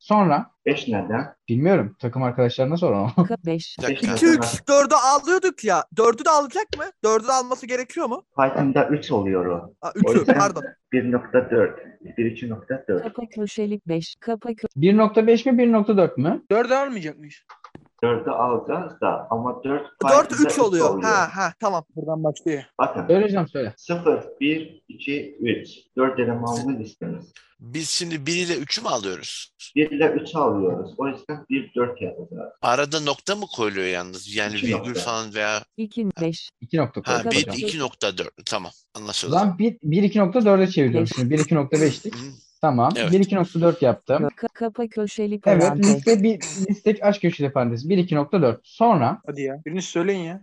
Sonra 5 neden? bilmiyorum. Takım arkadaşlarına sor onu. 5. Bir dakika. 2, 3, 4'ü alıyorduk ya. 4'ü de alacak mı? 4'ü de alması gerekiyor mu? Python'da 3 oluyor o. O 3'ü yüzden pardon. 1.4. 1.2.4. Kapa köşelik 5. Kapa 1.5 mi 1.4 mü? 4'ü almayacak mıyız? 4'ü alacağız da ama 4 4 Python'da 3 oluyor. Tamam. Buradan başlıyor. Bakın Söyleyeceğim söyle. 0, 1, 2, 3. 4 elemanlı listemiz. Biz şimdi 1 ile 3'ü mü alıyoruz? 1 ile 3'ü alıyoruz. O yüzden 1, 4 yapacağız. Arada nokta mı koyuluyor yalnız? Yani İki virgül nokta. falan veya 2. 5. 2 nokta ha koy 1 hocam. 2.4 tamam O anlaşıldı. zaman 1 2.4'e çeviriyorum şimdi. 1 2.5'lik. Hı. Tamam. Evet. 1 2.4 yaptım. Kapa köşeli Evet, parantez. liste aç köşeli parantez 1 2.4. Sonra Hadi ya. Birini söyleyin ya.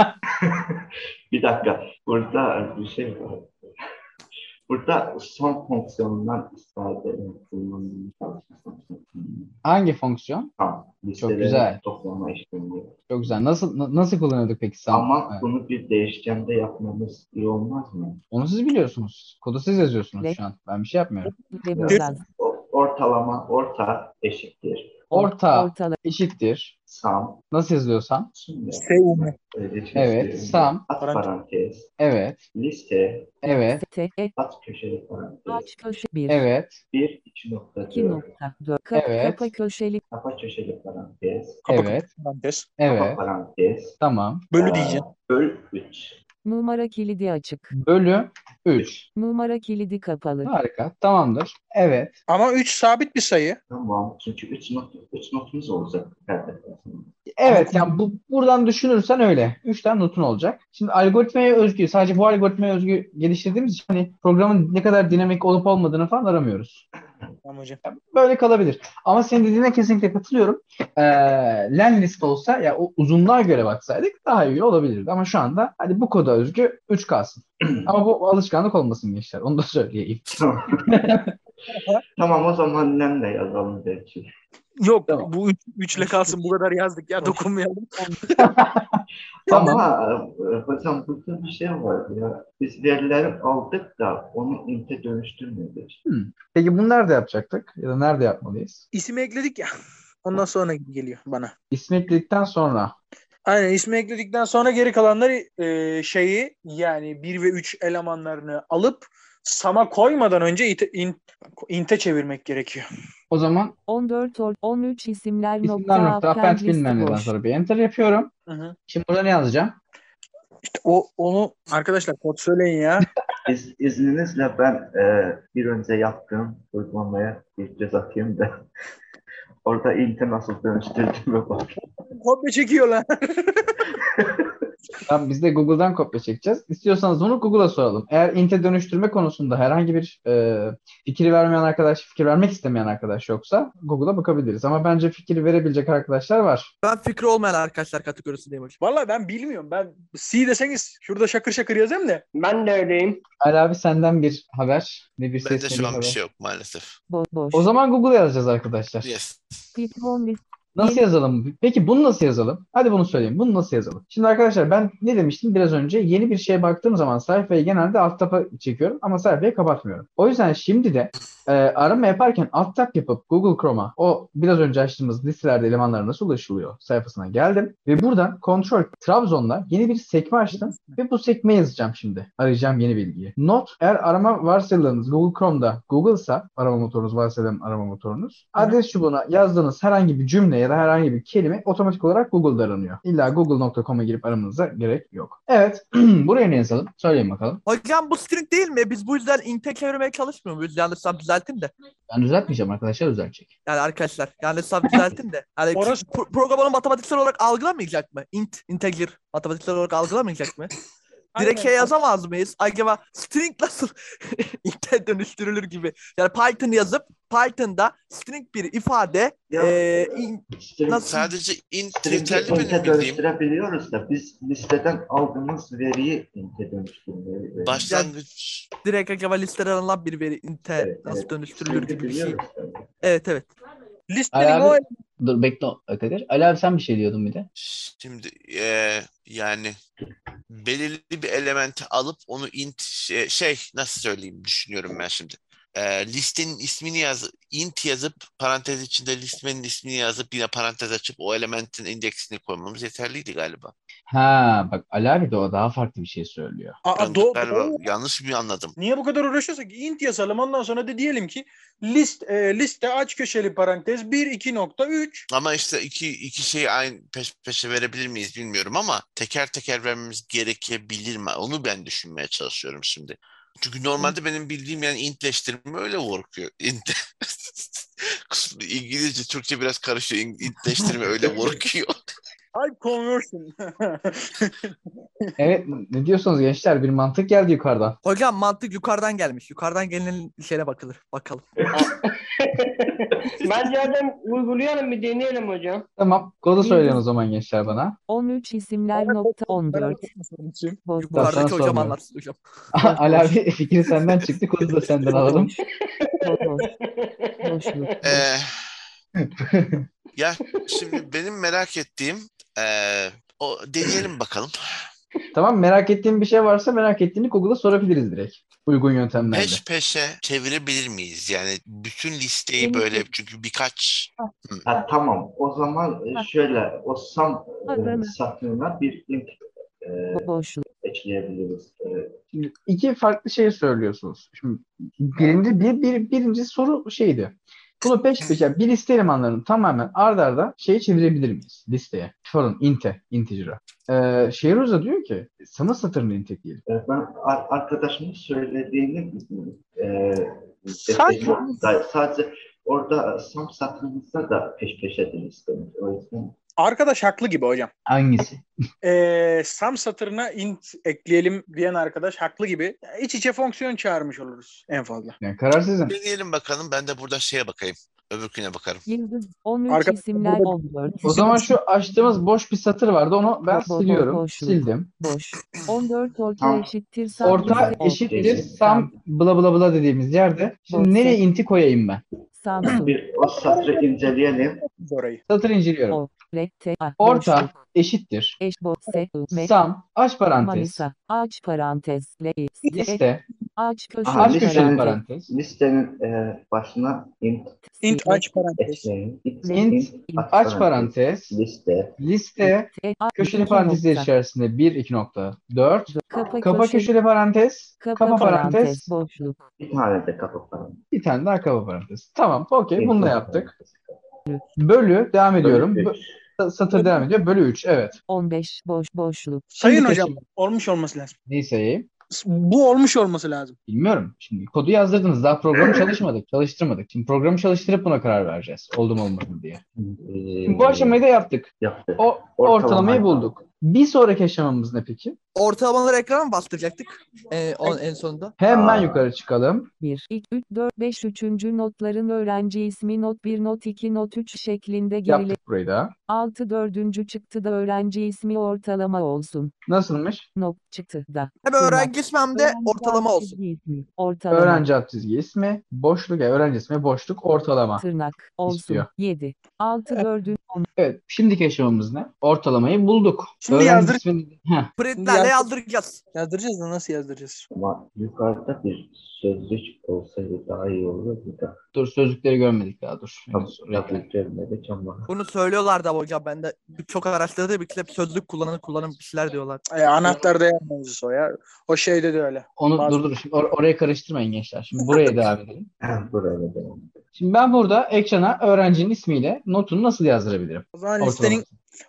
Bir dakika. Burada bir şey var. Burada son fonksiyonundan istifade kullanılmaya çalışıyoruz. hangi fonksiyon? Tamam. güzel. Listelerin toplama işlemi. Çok güzel. Nasıl kullanıyorduk peki sen? Ama Evet. bunu bir değişkende yapmamız iyi olmaz mı? Onu siz biliyorsunuz. Kodu siz yazıyorsunuz Ne? şu an. Ben bir şey yapmıyorum. Ve buradan. Ortalama, orta eşittir. Orta Ortalı. eşittir. Sum. Nasıl yazıyorsam? Şimdi Sevme. öyle Evet. çiziyorum. Sum. At parantez. Evet. Liste. Evet. T. E. At köşeli parantez. Aç köşe 1. Evet. 1, 2.4. 2.4. Evet. Kapa köşeli. Kapa köşeli parantez. Evet. Parantez. Kapa Evet. parantez. Tamam. Bölü diyeceğim. Böl 3. Numara kilidi açık. Bölü 3. Numara kilidi kapalı. Harika. Tamamdır. Evet. Ama 3 sabit bir sayı. Tamam. Çünkü 3 notumuz olacak her defasında. Evet yani buradan düşünürsen öyle. 3 tane notun olacak. Şimdi algoritmaya özgü, sadece bu algoritmaya özgü geliştirdiğimiz için hani programın ne kadar dinamik olup olmadığını falan aramıyoruz. Tamam hocam. Böyle kalabilir. Ama senin dediğine kesinlikle katılıyorum. Len list olsa ya o uzunluğa göre baksaydık daha iyi olabilirdi. Ama şu anda hadi bu koda özgü 3 kalsın. Ama bu alışkanlık olmasın gençler. Onu da söyleyeyim. Tamam o zaman nemle yazalım belki. Yok Tamam. bu 3 ile kalsın bu kadar yazdık ya dokunmayalım. Tamam. Ama hocam burada bir şey var ya. Biz verileri aldık da onu inte dönüştürmedik. Peki bunu nerede yapacaktık? Ya da nerede yapmalıyız? İsmi ekledik ya. Ondan sonra geliyor bana. İsmi ekledikten sonra. Aynen ismi ekledikten sonra geri kalanları şeyi yani 1 ve 3 elemanlarını alıp sama koymadan önce inte çevirmek gerekiyor. O zaman 14 13 isimler isimler nokta append append listi bilmem neden boş. sonra bir enter yapıyorum. Hı. Şimdi burada ne yazacağım? İşte onu arkadaşlar kod söyleyin ya. İzninizle ben bir önce yaptığım uygulamaya bir göz atayım da orada inte nasıl dönüştürdüğüme bak. Kopya çekiyorlar. Tamam, biz de Google'dan kopya çekeceğiz. İstiyorsanız onu Google'a soralım. Eğer inte dönüştürme konusunda herhangi bir fikir vermek istemeyen arkadaş yoksa Google'a bakabiliriz. Ama bence fikir verebilecek arkadaşlar var. Ben fikri olmayan arkadaşlar kategorisindeyim hocam. Vallahi ben bilmiyorum. Ben C deseniz şurada şakır şakır yazayım da. Ben de öyleyim. Ali abi senden bir haber. Ne bir Bende ses ne şu bir an bir haber. şey yok maalesef. Boş. O zaman Google'a yazacağız arkadaşlar. Yes. Python list. Nasıl yazalım? Peki bunu nasıl yazalım? Hadi bunu söyleyeyim. Bunu nasıl yazalım? Şimdi arkadaşlar ben ne demiştim biraz önce? Yeni bir şeye baktığım zaman sayfayı genelde alt taba çekiyorum ama sayfayı kapatmıyorum. O yüzden şimdi de arama yaparken alt tab yapıp Google Chrome'a o biraz önce açtığımız listelerde elemanlara nasıl ulaşılıyor sayfasına geldim ve buradan Ctrl Trabzon'la yeni bir sekme açtım ve bu sekmeyi yazacağım şimdi. Arayacağım yeni bilgiyi. Not, eğer arama varsayılanınız Google Chrome'da Google'sa arama motorunuz varsayılan arama motorunuz, adres çubuğuna yazdığınız herhangi bir cümle ya da herhangi bir kelime otomatik olarak Google'da aranıyor. İlla google.com'a girip aramanıza gerek yok. Evet. Buraya ne yazalım? Söyleyin bakalım. Hocam bu string değil mi? Biz bu yüzden inte çevirmeye çalışmıyor muyuz? Yanlışsam düzeltin de. Ben düzeltmeyeceğim arkadaşlar, düzeltecek. Yani arkadaşlar yanlışsam düzeltin de. Yani Orası- program onu matematiksel olarak algılamayacak mı? Integer matematiksel olarak algılamayacak mı? Direkt şey yazamaz mıyız? Acaba string nasıl inte dönüştürülür gibi. Yani Python yazıp Python'da string bir ifade Ya, nasıl? Sadece int String'i yeterli inte benim bildiğim. dönüştürebiliyoruz da biz listeden aldığımız veriyi inte dönüştürmeyi. Başlangıç Direkt acaba listeden alınan bir veri inte Evet, nasıl evet. dönüştürülür gibi bir şey. Biliyoruz tabii. Evet evet. Listenin Ali o abi, dur bekle Kadir. Ali abi sen bir şey diyordun bir de. şimdi yani belirli bir elementi alıp onu int şey nasıl söyleyeyim düşünüyorum ben şimdi. listenin ismini int yazıp parantez içinde listenin ismini yazıp yine parantez açıp o elementin indeksini koymamız yeterliydi galiba. Ha bak Ali abi de o daha farklı bir şey söylüyor. Ben galiba Doğru. yanlış mı anladım? Niye bu kadar uğraşıyorsak int yazalım, ondan sonra da diyelim ki liste aç köşeli parantez 1 2.3. Ama işte iki şeyi aynı peş peşe verebilir miyiz bilmiyorum ama teker teker vermemiz gerekebilir mi? Onu ben düşünmeye çalışıyorum şimdi. Çünkü normalde benim bildiğim yani intleştirme öyle work'uyor. İngilizce, Türkçe biraz karışıyor. Intleştirme öyle work'uyor. Type conversion. Evet ne diyorsunuz gençler? Bir mantık geldi yukarıdan. Hocam mantık yukarıdan gelmiş. Yukarıdan gelen işlere bakılır. Bakalım. Bence adam uygulayalım, bir deneyelim hocam. Tamam. Kodu söyleyin o zaman gençler bana. 13 isimler nokta 14. Boş boş. Sana Yukarıdaki hocam sormuyorum. anlatsın hocam. Ali abi fikri senden çıktı. Kodu da senden alalım. Boş. Boşluk. Ee, ya şimdi benim merak ettiğim o deneyelim bakalım. Tamam merak ettiğin bir şey varsa merak ettiğini Google'a sorabiliriz direkt. Uygun yöntemlerle. Peş peşe çevirebilir miyiz? Yani bütün listeyi böyle çünkü birkaç Tamam. O zaman şöyle o sum Adana. satırına bir int Boşluk. ekleyebiliriz. Şimdi iki farklı şey söylüyorsunuz. Şimdi birinci soru şeydi. Bunu peş peşe bir liste elemanlarını tamamen ard arda şeye çevirebilir miyiz? Listeye. Pardon, integer'a. Şehruza diyor ki sana satırını int ekleyelim. Ben arkadaşımın söylediğini Sanki- sadece orada sum satırımızda da peş peşe değil istemiş. O yüzden Arkadaş haklı gibi hocam. Hangisi? Sum satırına int ekleyelim diyen arkadaş haklı gibi. İç içe fonksiyon çağırmış oluruz en fazla. Yani karar sizin. deneyelim bakalım. Ben de burada şeye bakayım. Öbürküne bakarım. Yıldız 13 Arkadaşlar, isimler burada- 14. O zaman şu açtığımız boş bir satır vardı. Onu ben Boşluk. siliyorum. Sildim. Boş. 14 orta Tamam. eşittir sum Orta liste. eşittir sum bla bla bla dediğimiz yerde. Şimdi Boş. nereye inti koyayım ben? Samsung. bir o satırı inceleyelim. Orayı. Satır inceliyorum. O. Rette. Orta Boşluk. eşittir Eş botse. sum aç parantez Manisa. Aç parantez. liste Aç köşe. Aha, aç liste. köşeli parantez Listenin başına int Int aç parantez. ekleyin. int aç parantez liste köşeli parantezler içerisinde 1 2.4 kapa köşeli parantez kapa parantez boşluk. Bir tane de kapı parantez. bir tane daha kapa parantez. Tamam okey bunu da yaptık. Parantez. Bölü devam ediyorum. Bölü üç. Satır devam ediyor. Bölü 3 evet. 15 boşluk. Sayın Şimdi hocam keşif- olmuş olması lazım. Neyi sayayım? Bu olmuş olması lazım. Bilmiyorum. Şimdi kodu yazdırdınız. Daha programı çalıştırmadık. Şimdi programı çalıştırıp buna karar vereceğiz. Oldu mu olmadı mı diye. Şimdi bu aşamayı da yaptık. yaptık. O ortalamayı bulduk. Bir sonraki aşamamız ne peki? Ortalamaları ekrana mı bastıracaktık? En sonunda. Hemen yukarı çıkalım. 1, 2, 3, 4, 5 üçüncü notların öğrenci ismi not 1, not 2, not 3 şeklinde gerile. Yaptık burayı da. 6 dördüncü çıktı da öğrenci ismi ortalama olsun. Nasılmış? Not çıktı da. Hem öğrenci ismi hem de Öğrenci ortalama alt olsun. çizgi ismi, ortalama. Öğrenci alt çizgi ismi, boşluk, yani öğrenci ismi, boşluk, ortalama. Tırnak olsun. istiyor. 7. 6 dördüncü Evet, şimdiki aşamamız ne? Ortalamayı bulduk. Şimdi Öğrenci yazdır- ismini... Heh, Printlerle yazdıracağız. Yazdıracağız da nasıl yazdıracağız? Ama yukarıda bir sözlük olsaydı daha iyi olurdu da. dur sözlükleri görmedik daha dur. Henüz oraya Tabii görmedik ama. Bunu söylüyorlardı ama hocam, ben de çok araştırdım. Bir hep sözlük kullanın bir şeyler diyorlar. Anahtar değer mevzusu o ya. O şeyde de öyle. Onu Bazı- dur şimdi oraya karıştırmayın gençler. Şimdi buraya devam edelim. Buraya devam. Şimdi ben burada ekrana öğrencinin ismiyle notunu nasıl yazdırabilirim? O zaman Ortalama. listenin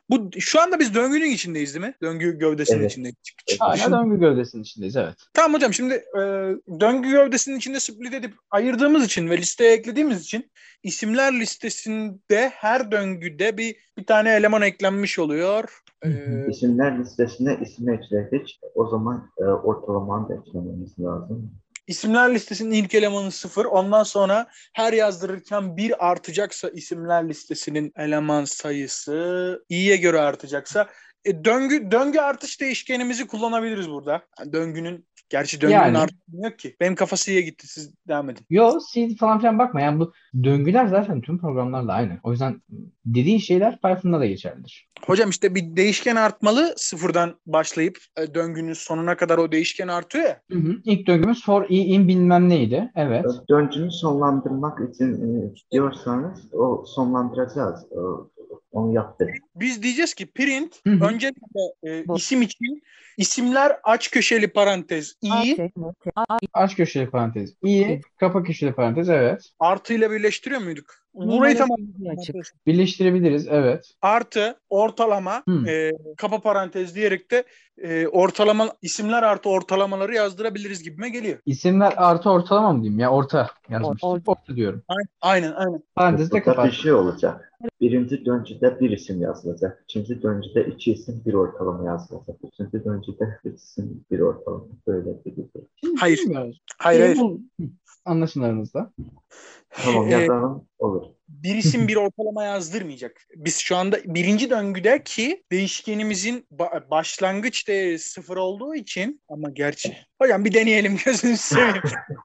şu anda biz döngünün içindeyiz değil mi? Döngü gövdesinin Evet. içindeyiz. Hala döngü gövdesinin içindeyiz evet. Tamam hocam, şimdi döngü gövdesinin içinde split edip ayırdığımız için ve listeye eklediğimiz için isimler listesinde her döngüde bir tane eleman eklenmiş oluyor. İsimler listesine isim ekledik. O zaman ortalamanı da eklememiz lazım. İsimler listesinin ilk elemanı 0. Ondan sonra her yazdırırken 1 artacaksa isimler listesinin eleman sayısı i'ye göre artacaksa döngü artış değişkenimizi kullanabiliriz burada. Yani döngünün Gerçi döngünün Yani. artımı yok ki. Benim kafa C'ye gitti. Siz devam edin. Yo, seed falan filan bakma. Yani bu döngüler zaten tüm programlarla aynı. O yüzden dediğin şeyler Python'da da geçerlidir. Hocam işte bir değişken artmalı sıfırdan başlayıp döngünün sonuna kadar o değişken artıyor ya. Hı hı. İlk döngümüz for i in bilmem neydi. Evet. Döngünü sonlandırmak için diyorsanız o sonlandıracağız. Onu yaptık. Biz diyeceğiz ki print Hı hı. öncelikle isim için isimler aç köşeli parantez i Aç köşeli parantez i, kapa köşeli parantez, evet. artıyla birleştiriyor muyduk? Burayı tamam. Açık. Birleştirebiliriz, evet. Artı ortalama kapa parantez diyerek de ortalama isimler artı ortalamaları yazdırabiliriz gibime geliyor. İsimler artı ortalama mı diyeyim ya? Orta yazmıştık. Orta diyorum. Aynen. Parantezi de Burada kapat. bir şey olacak. Birinci döngüde bir isim yazılacak. İkinci döngüde iki isim bir ortalama yazılacak. Üçüncü döngüde bir isim bir ortalama. Böyle bir gibi. Hayır. Bilmiyoruz. Hayır. Anlaşın aranızda. Tamam yazalım olur. Bir isim bir ortalama yazdırmayacak. Biz şu anda birinci döngüdeki değişkenimizin başlangıç değeri sıfır olduğu için ama gerçi. Hocam bir deneyelim gözünü seveyim.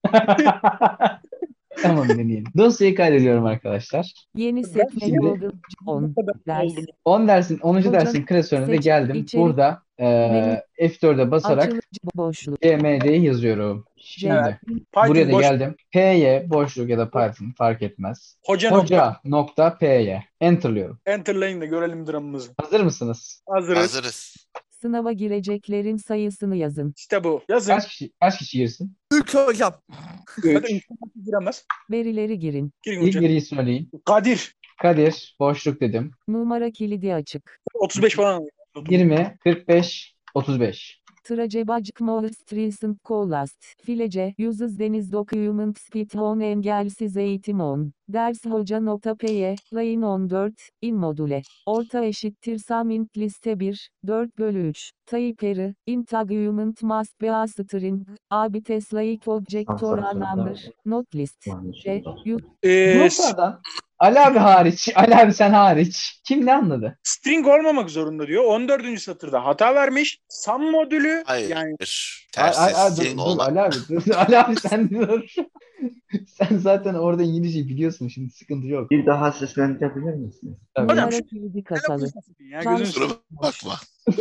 Tamam, deneyelim. Dosyayı kaydediyorum arkadaşlar. Yeni sekme Şimdi- Google 10 ders. 10 10. dersin Hocam, klasörüne de seç, geldim. içerik, Burada menü, F4'e basarak Açılıcı boşluk. CMD'yi yazıyorum. Şimdi buraya Python da boş. geldim. P'ye boşluk ya da Python fark etmez. Hoca nokta. Hoca.P'ye enterlıyorum. Enterlayın da görelim dramımızı. Hazır mısınız? Hazırız. Sınava gireceklerin sayısını yazın. İşte bu. Yazın. Kaç kişi girsin? 3 hocam. Hadi insanlar giremez. Verileri girin. Girin İlk hocam. biriyi söyleyin. Kadir. Kadir boşluk dedim. Numara kilidi açık. 35 falan. 20, 45, 35. Tracebacık Morris Recent Collast. Filece, Uses Deniz Documents Python engelsiz eğitim 10. Ders hoca.py, line 14, in module. Orta eşittir sum int liste 1, 4/3. Type int argument must be a string, a bites like object or a number, not list. C, Gruplardan Ali abi hariç, Ali abi sen hariç. Kim ne anladı? string olmamak zorunda diyor. 14. satırda hata vermiş. Sum modülü Hayır. yani Tersi Dur, string dur olmak. Ali abi. Dur. Ali abi sen dur. Sen zaten orada İngilizce biliyorsun, şimdi sıkıntı yok. Bir daha seslendirebilir misiniz? Tabii. Hocam, numara kilidi kapalı. ya gözünü Kusura seveyim. bakma.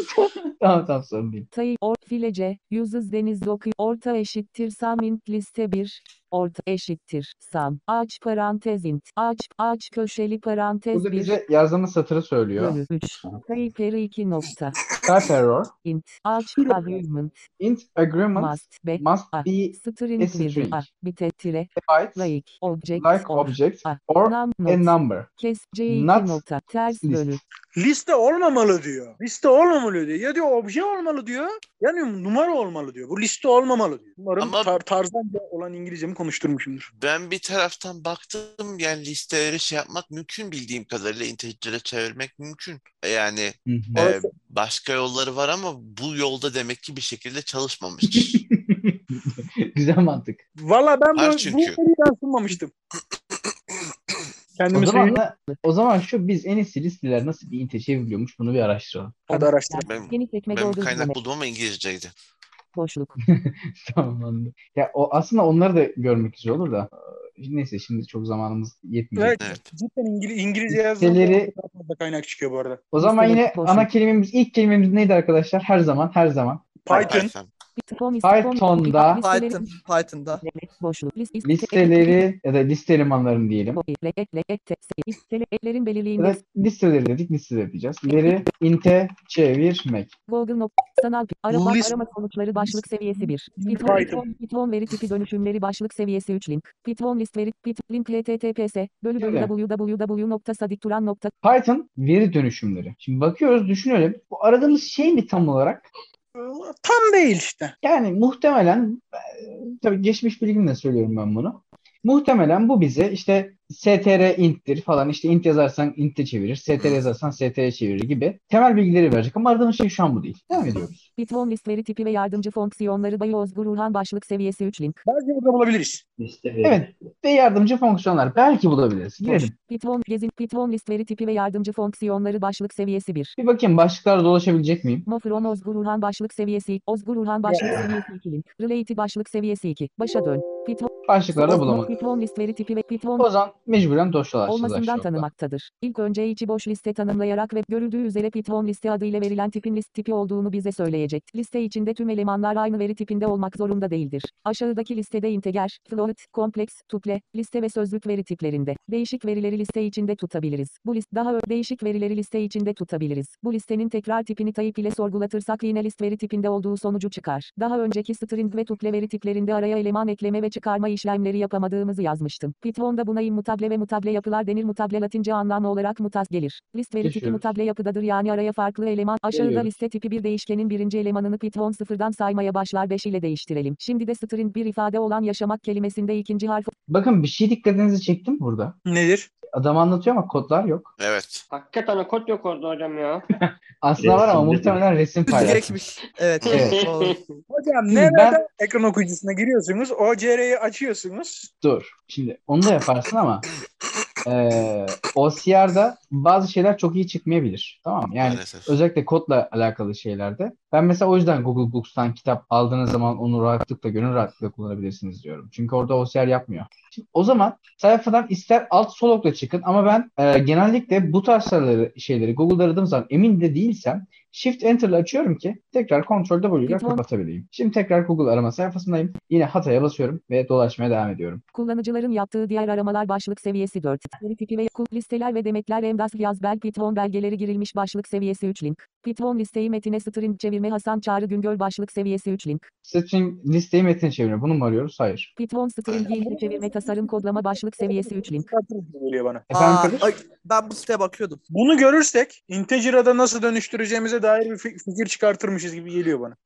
Tamam sorun değil. Filece, Uses Deniz Doku, orta eşittir sum int liste 1, orta eşittir sum, aç parantez int, aç köşeli parantez Burada 1, bize yazdığımız satırı söylüyor. bölü 3, Type 2 nokta, Type error. int, aç argument, Int agreement must be, must a, be string a bir, string. a, bite tire, Byte, like, object, like or, object a, or num, a not, number. kes, C2 Not nokta, ters list. bölü, Liste olmamalı diyor. Liste olmamalı diyor. Ya diyor obje olmalı diyor. Ya diyor numara olmalı diyor. Bu liste olmamalı diyor. Umarım Ama- tarzdan olan İngilizcemi konuşturmuşumdur. Ben bir taraftan baktım, yani listeleri şey yapmak mümkün, bildiğim kadarıyla integer'e çevirmek mümkün. Yani Hı hı. başka yolları var ama bu yolda demek ki bir şekilde çalışmamış. Güzel mantık. Valla ben Var bu çünkü. soruyu ben sunmamıştım. Kendimi O zaman biz en iyisi listeler nasıl bir inte çevriliyormuş bunu bir araştıralım. Hadi araştıralım. Ben, yeni sekme ben bir Google kaynak Chrome, buldum ama İngilizceydi. boşluk. Tamam, anladım. Ya aslında onları da görmek güzel olur da. Neyse, şimdi çok zamanımız yetmeyecek. Evet. Evet. Cidden İngilizce yazdığım Listeleri- daha fazla kaynak çıkıyor bu arada. O zaman Listeleri yine boşluk. ana kelimemiz, ilk kelimemiz neydi arkadaşlar? Her zaman. Python. Python'da Python'da. boşluk. listeleri ya da liste elemanlarını diyelim. Listelerin Ya belirleyinde da listeleri dedik, listeleri diyeceğiz. Leri inte çevirmek. Google sanal List- arama sonuçları başlık seviyesi 1. Python. Python veri tipi dönüşümleri başlık seviyesi 3 link. Python list veri link https Evet. www.sadikturan. Python veri dönüşümleri. Şimdi bakıyoruz, düşünelim. Bu aradığımız şey mi tam olarak? Tam değil işte. Yani muhtemelen tabii geçmiş bilgimle söylüyorum ben bunu. Muhtemelen bu bize işte str int'tir falan, işte int yazarsan int'e çevirir, str yazarsan str'ye çevirir gibi temel bilgileri verecek ama aradığımız şey şu an bu değil. Devam ediyoruz. Python list veri tipi ve yardımcı fonksiyonları Bayı Özgür Urhan başlık seviyesi 3 link. Belki burada bulabiliriz. Liste veri. Evet ve yardımcı fonksiyonlar belki bulabiliriz. Girelim. Python list veri tipi ve yardımcı fonksiyonları başlık seviyesi 1. Bir bakayım başlıklarda dolaşabilecek miyim? Mofron Özgür Urhan başlık seviyesi, Özgür Urhan başlık seviyesi 2 link. Related başlık seviyesi 2. Başa dön. Başlıklarda bulamadım. Python list veri tipi ve Python O zaman mecburen dolaşacağız. olmasından tanımaktadır. İlk önce içi boş liste tanımlayarak ve görüldüğü üzere Python liste adıyla verilen tipin list tipi olduğunu bize söyleyecek. Liste içinde tüm elemanlar aynı veri tipinde olmak zorunda değildir. Aşağıdaki listede integer, float, kompleks, tuple, liste ve sözlük veri tiplerinde değişik verileri liste içinde tutabiliriz. Değişik verileri liste içinde tutabiliriz. Bu listenin tekrar tipini type ile sorgulatırsak yine list veri tipinde olduğu sonucu çıkar. Daha önceki string ve tuple veri tiplerinde araya eleman ekleme ve çıkarma işlemleri yapamadığımızı yazmıştım. Python'da buna immutable ve mutable yapılar denir. Mutable Latince anlamı olarak mutas gelir. List veri tipi Geçiyoruz. mutable yapıdadır, yani araya farklı eleman. Aşağıda Geliyoruz. liste tipi bir değişkenin birinci elemanını Python sıfırdan saymaya başlar 5 ile değiştirelim. Şimdi de string bir ifade olan yaşamak kelimesinde ikinci harf Bakın bir şey dikkatinizi çektim burada. Nedir? Adam anlatıyor ama kodlar yok. Evet. Hakikaten kod yok orada hocam ya. Aslında var ama Resimde muhtemelen resim Düz paylaşmış. gerekmiş. Evet. Evet. O- Hocam Şimdi nerede ekran okuyucusuna giriyorsunuz, OCR'yi açıyorsunuz. Dur. Şimdi onu da yaparsın ama OCR'da bazı şeyler çok iyi çıkmayabilir. Tamam mı? Yani Maalesef. özellikle kodla alakalı şeylerde. Ben mesela o yüzden Google Books'tan kitap aldığınız zaman onu rahatlıkla, gönül rahatlıkla kullanabilirsiniz diyorum. Çünkü orada OCR yapmıyor. Şimdi, o zaman sayfadan ister alt sol okla çıkın ama ben genellikle bu tarz şeyleri Google'da aradığım zaman emin de değilsem Shift Enter'la açıyorum ki tekrar Ctrl W ile Python. kapatabileyim. Şimdi tekrar Google arama sayfasındayım. Yine hataya basıyorum ve dolaşmaya devam ediyorum. Kullanıcıların yaptığı diğer aramalar başlık seviyesi 4. Veri tipi ve listeler ve demetler emdas yazbel Python belgeleri girilmiş başlık seviyesi 3 link. Python listeyi metine string çevirme Hasan Çağrı Güngör başlık seviyesi 3 link. String listeyi metin çeviriyor. Bunu mu arıyoruz? Hayır. Python string'i int çevirme tasarım kodlama başlık seviyesi 3 link. Çıkartırız gibi geliyor bana. Efendim Aa, Kadir? ay, ben bu siteye bakıyordum. Bunu görürsek integer'a da nasıl dönüştüreceğimize dair bir fikir çıkartırmışız gibi geliyor bana.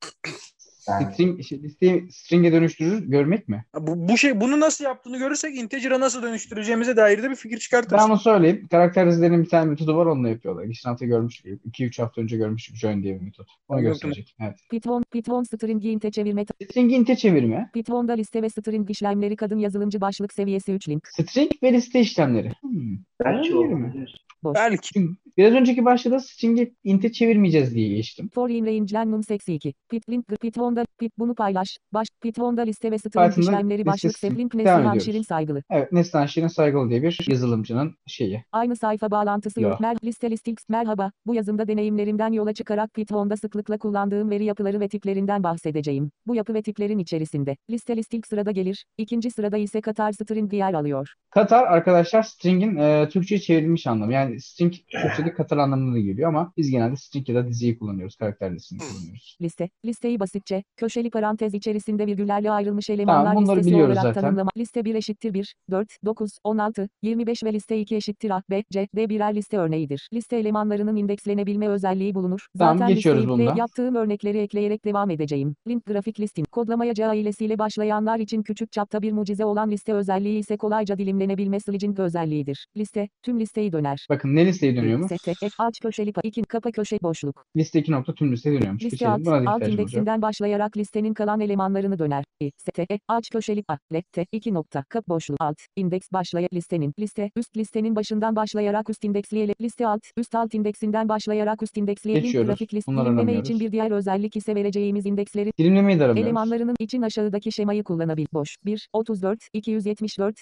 Yani Listeyi string'e dönüştürür görmek mi? Bunu nasıl yaptığını görürsek integer'a nasıl dönüştüreceğimize dair de bir fikir çıkartırız. Ben onu söyleyeyim. Karakter dizilerinin bir tane metodu var, onunla yapıyorlar. Geçen hafta görmüştük. 2-3 hafta önce görmüştük join diye bir metot. Onu Ben gösterecek. Evet. Python string'i int çevirme String'i int'e çevirme. Python'da liste ve string işlemleri kadın yazılımcı başlık seviyesi 3 link. String ve liste işlemleri. belki Olabilir mi? olabilir. Boş. Belki. Çünkü biraz önceki başta da string'i int'e çevirmeyeceğiz diye geçtim. For in range num seksi 2. Python'da bunu paylaş. Python'da liste ve string Python'da işlemleri başlık liste sevlink devam Neslihan ediyoruz. Şirin saygılı. Evet, Neslihan Şirin Saygılı diye bir yazılımcının şeyi. Aynı sayfa bağlantısı Yo. yok. Liste listings merhaba. Bu yazımda deneyimlerimden yola çıkarak Python'da sıklıkla kullandığım veri yapıları ve tiplerinden bahsedeceğim. Bu yapı ve tiplerin içerisinde liste listing sırada gelir. İkinci sırada ise Katar string yer alıyor. Katar arkadaşlar string'in Türkçe'ye çevrilmiş anlamı. Yani string Türkçe'de Katar anlamına geliyor ama biz genelde string ya da diziyi kullanıyoruz. Karakter dizisini kullanıyoruz. Listeyi basitçe, köşeli parantez içerisinde virgüllerle ayrılmış elemanlar Tamam, bunları listesi biliyoruz olarak zaten. tanımlama. Liste 1 eşittir 1, 4, 9, 16, 25 ve liste 2 eşittir A, B, C, D birer liste örneğidir. Liste elemanlarının indekslenebilme özelliği bulunur. Tamam, Zaten geçiyoruz listeyi bundan. yaptığım örnekleri ekleyerek devam edeceğim. Link grafik listing. Kodlamaya C ailesiyle başlayanlar için küçük çapta bir mucize olan liste özelliği ise kolayca dilimlenebilme slicing özelliğidir. Liste, tüm listeyi döner. Bakın ne listeye dönüyormuş? Aç köşeli 2 kapa köşe boşluk. Liste 2 nokta tüm listeye dönüyormuş. Liste Geçelim. Buna da alt ihtiyacımız yok. indeksinden başlayarak listenin kalan elemanlarını döner. Aç köşeli liste 2 nokta kap boşluk alt indeks listenin üst listenin başından başlayarak üst indeksli liste üst alt indeksinden başlayarak üst indeksli link Geçiyoruz. grafik list Bunları dilimleme aramıyoruz. için bir diğer özellik ise vereceğimiz indekslerin Dilimlemeyi de aramıyoruz. elemanlarının için aşağıdaki şemayı kullanabil. Boş 1 34 274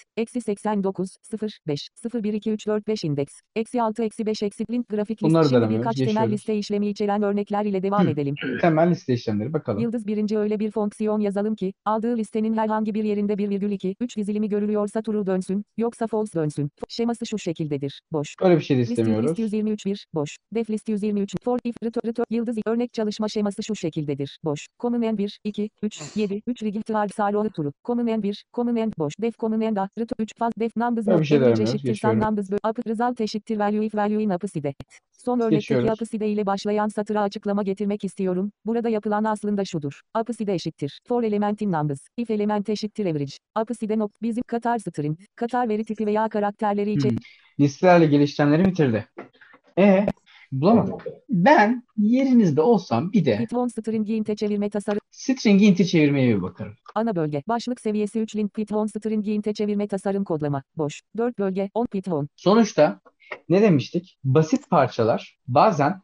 89 0 5 0 1 2 3 4 5 indeks -6 -5 link grafik Bunları da list. Şimdi aramıyoruz. birkaç temel Geçiyoruz. liste işlemi içeren örnekler ile devam edelim. Temel liste işlemleri bakalım. Yıldız birinci öyle bir fonksiyon yazalım ki, aldığı listenin herhangi bir yerinde 1,2, 3 dizilimi görülüyorsa true dönsün, yoksa false dönsün. Şeması şu şekildedir. Boş. Öyle bir şey de List istemiyoruz. 123 1, boş. Def list 123, for if return, yıldız örnek çalışma şeması şu şekildedir. Boş. Common end 1, 2, 3, 7, 3 rigid sarı true. Common end 1, common end boş. Def common end a, return 3 faz def numbers Öyle bir şey de average aramıyoruz. eşittir Geçiyorum. sum numbers up result eşittir value if value in apside. Son örnekteki Geçiyoruz. apside ile başlayan satıra açıklama getirmek istiyorum. Burada yapılan aslında şudur. Apside eşittir. For element in numbers. If element eşittir average. Apside bizim Katar string, Katar veri tipi veya karakterleri içeren Listelerle ilgili işlemleri bitirdi. Bulamadım. Ben yerinizde olsam bir de Python string'i inte çevirme tasarım. string'i inti çevirmeye bir bakarım. Ana bölge. Başlık seviyesi 3 link Python string'i inte çevirme tasarım kodlama. Boş. 4 bölge. 10 Python. Sonuçta ne demiştik? Basit parçalar bazen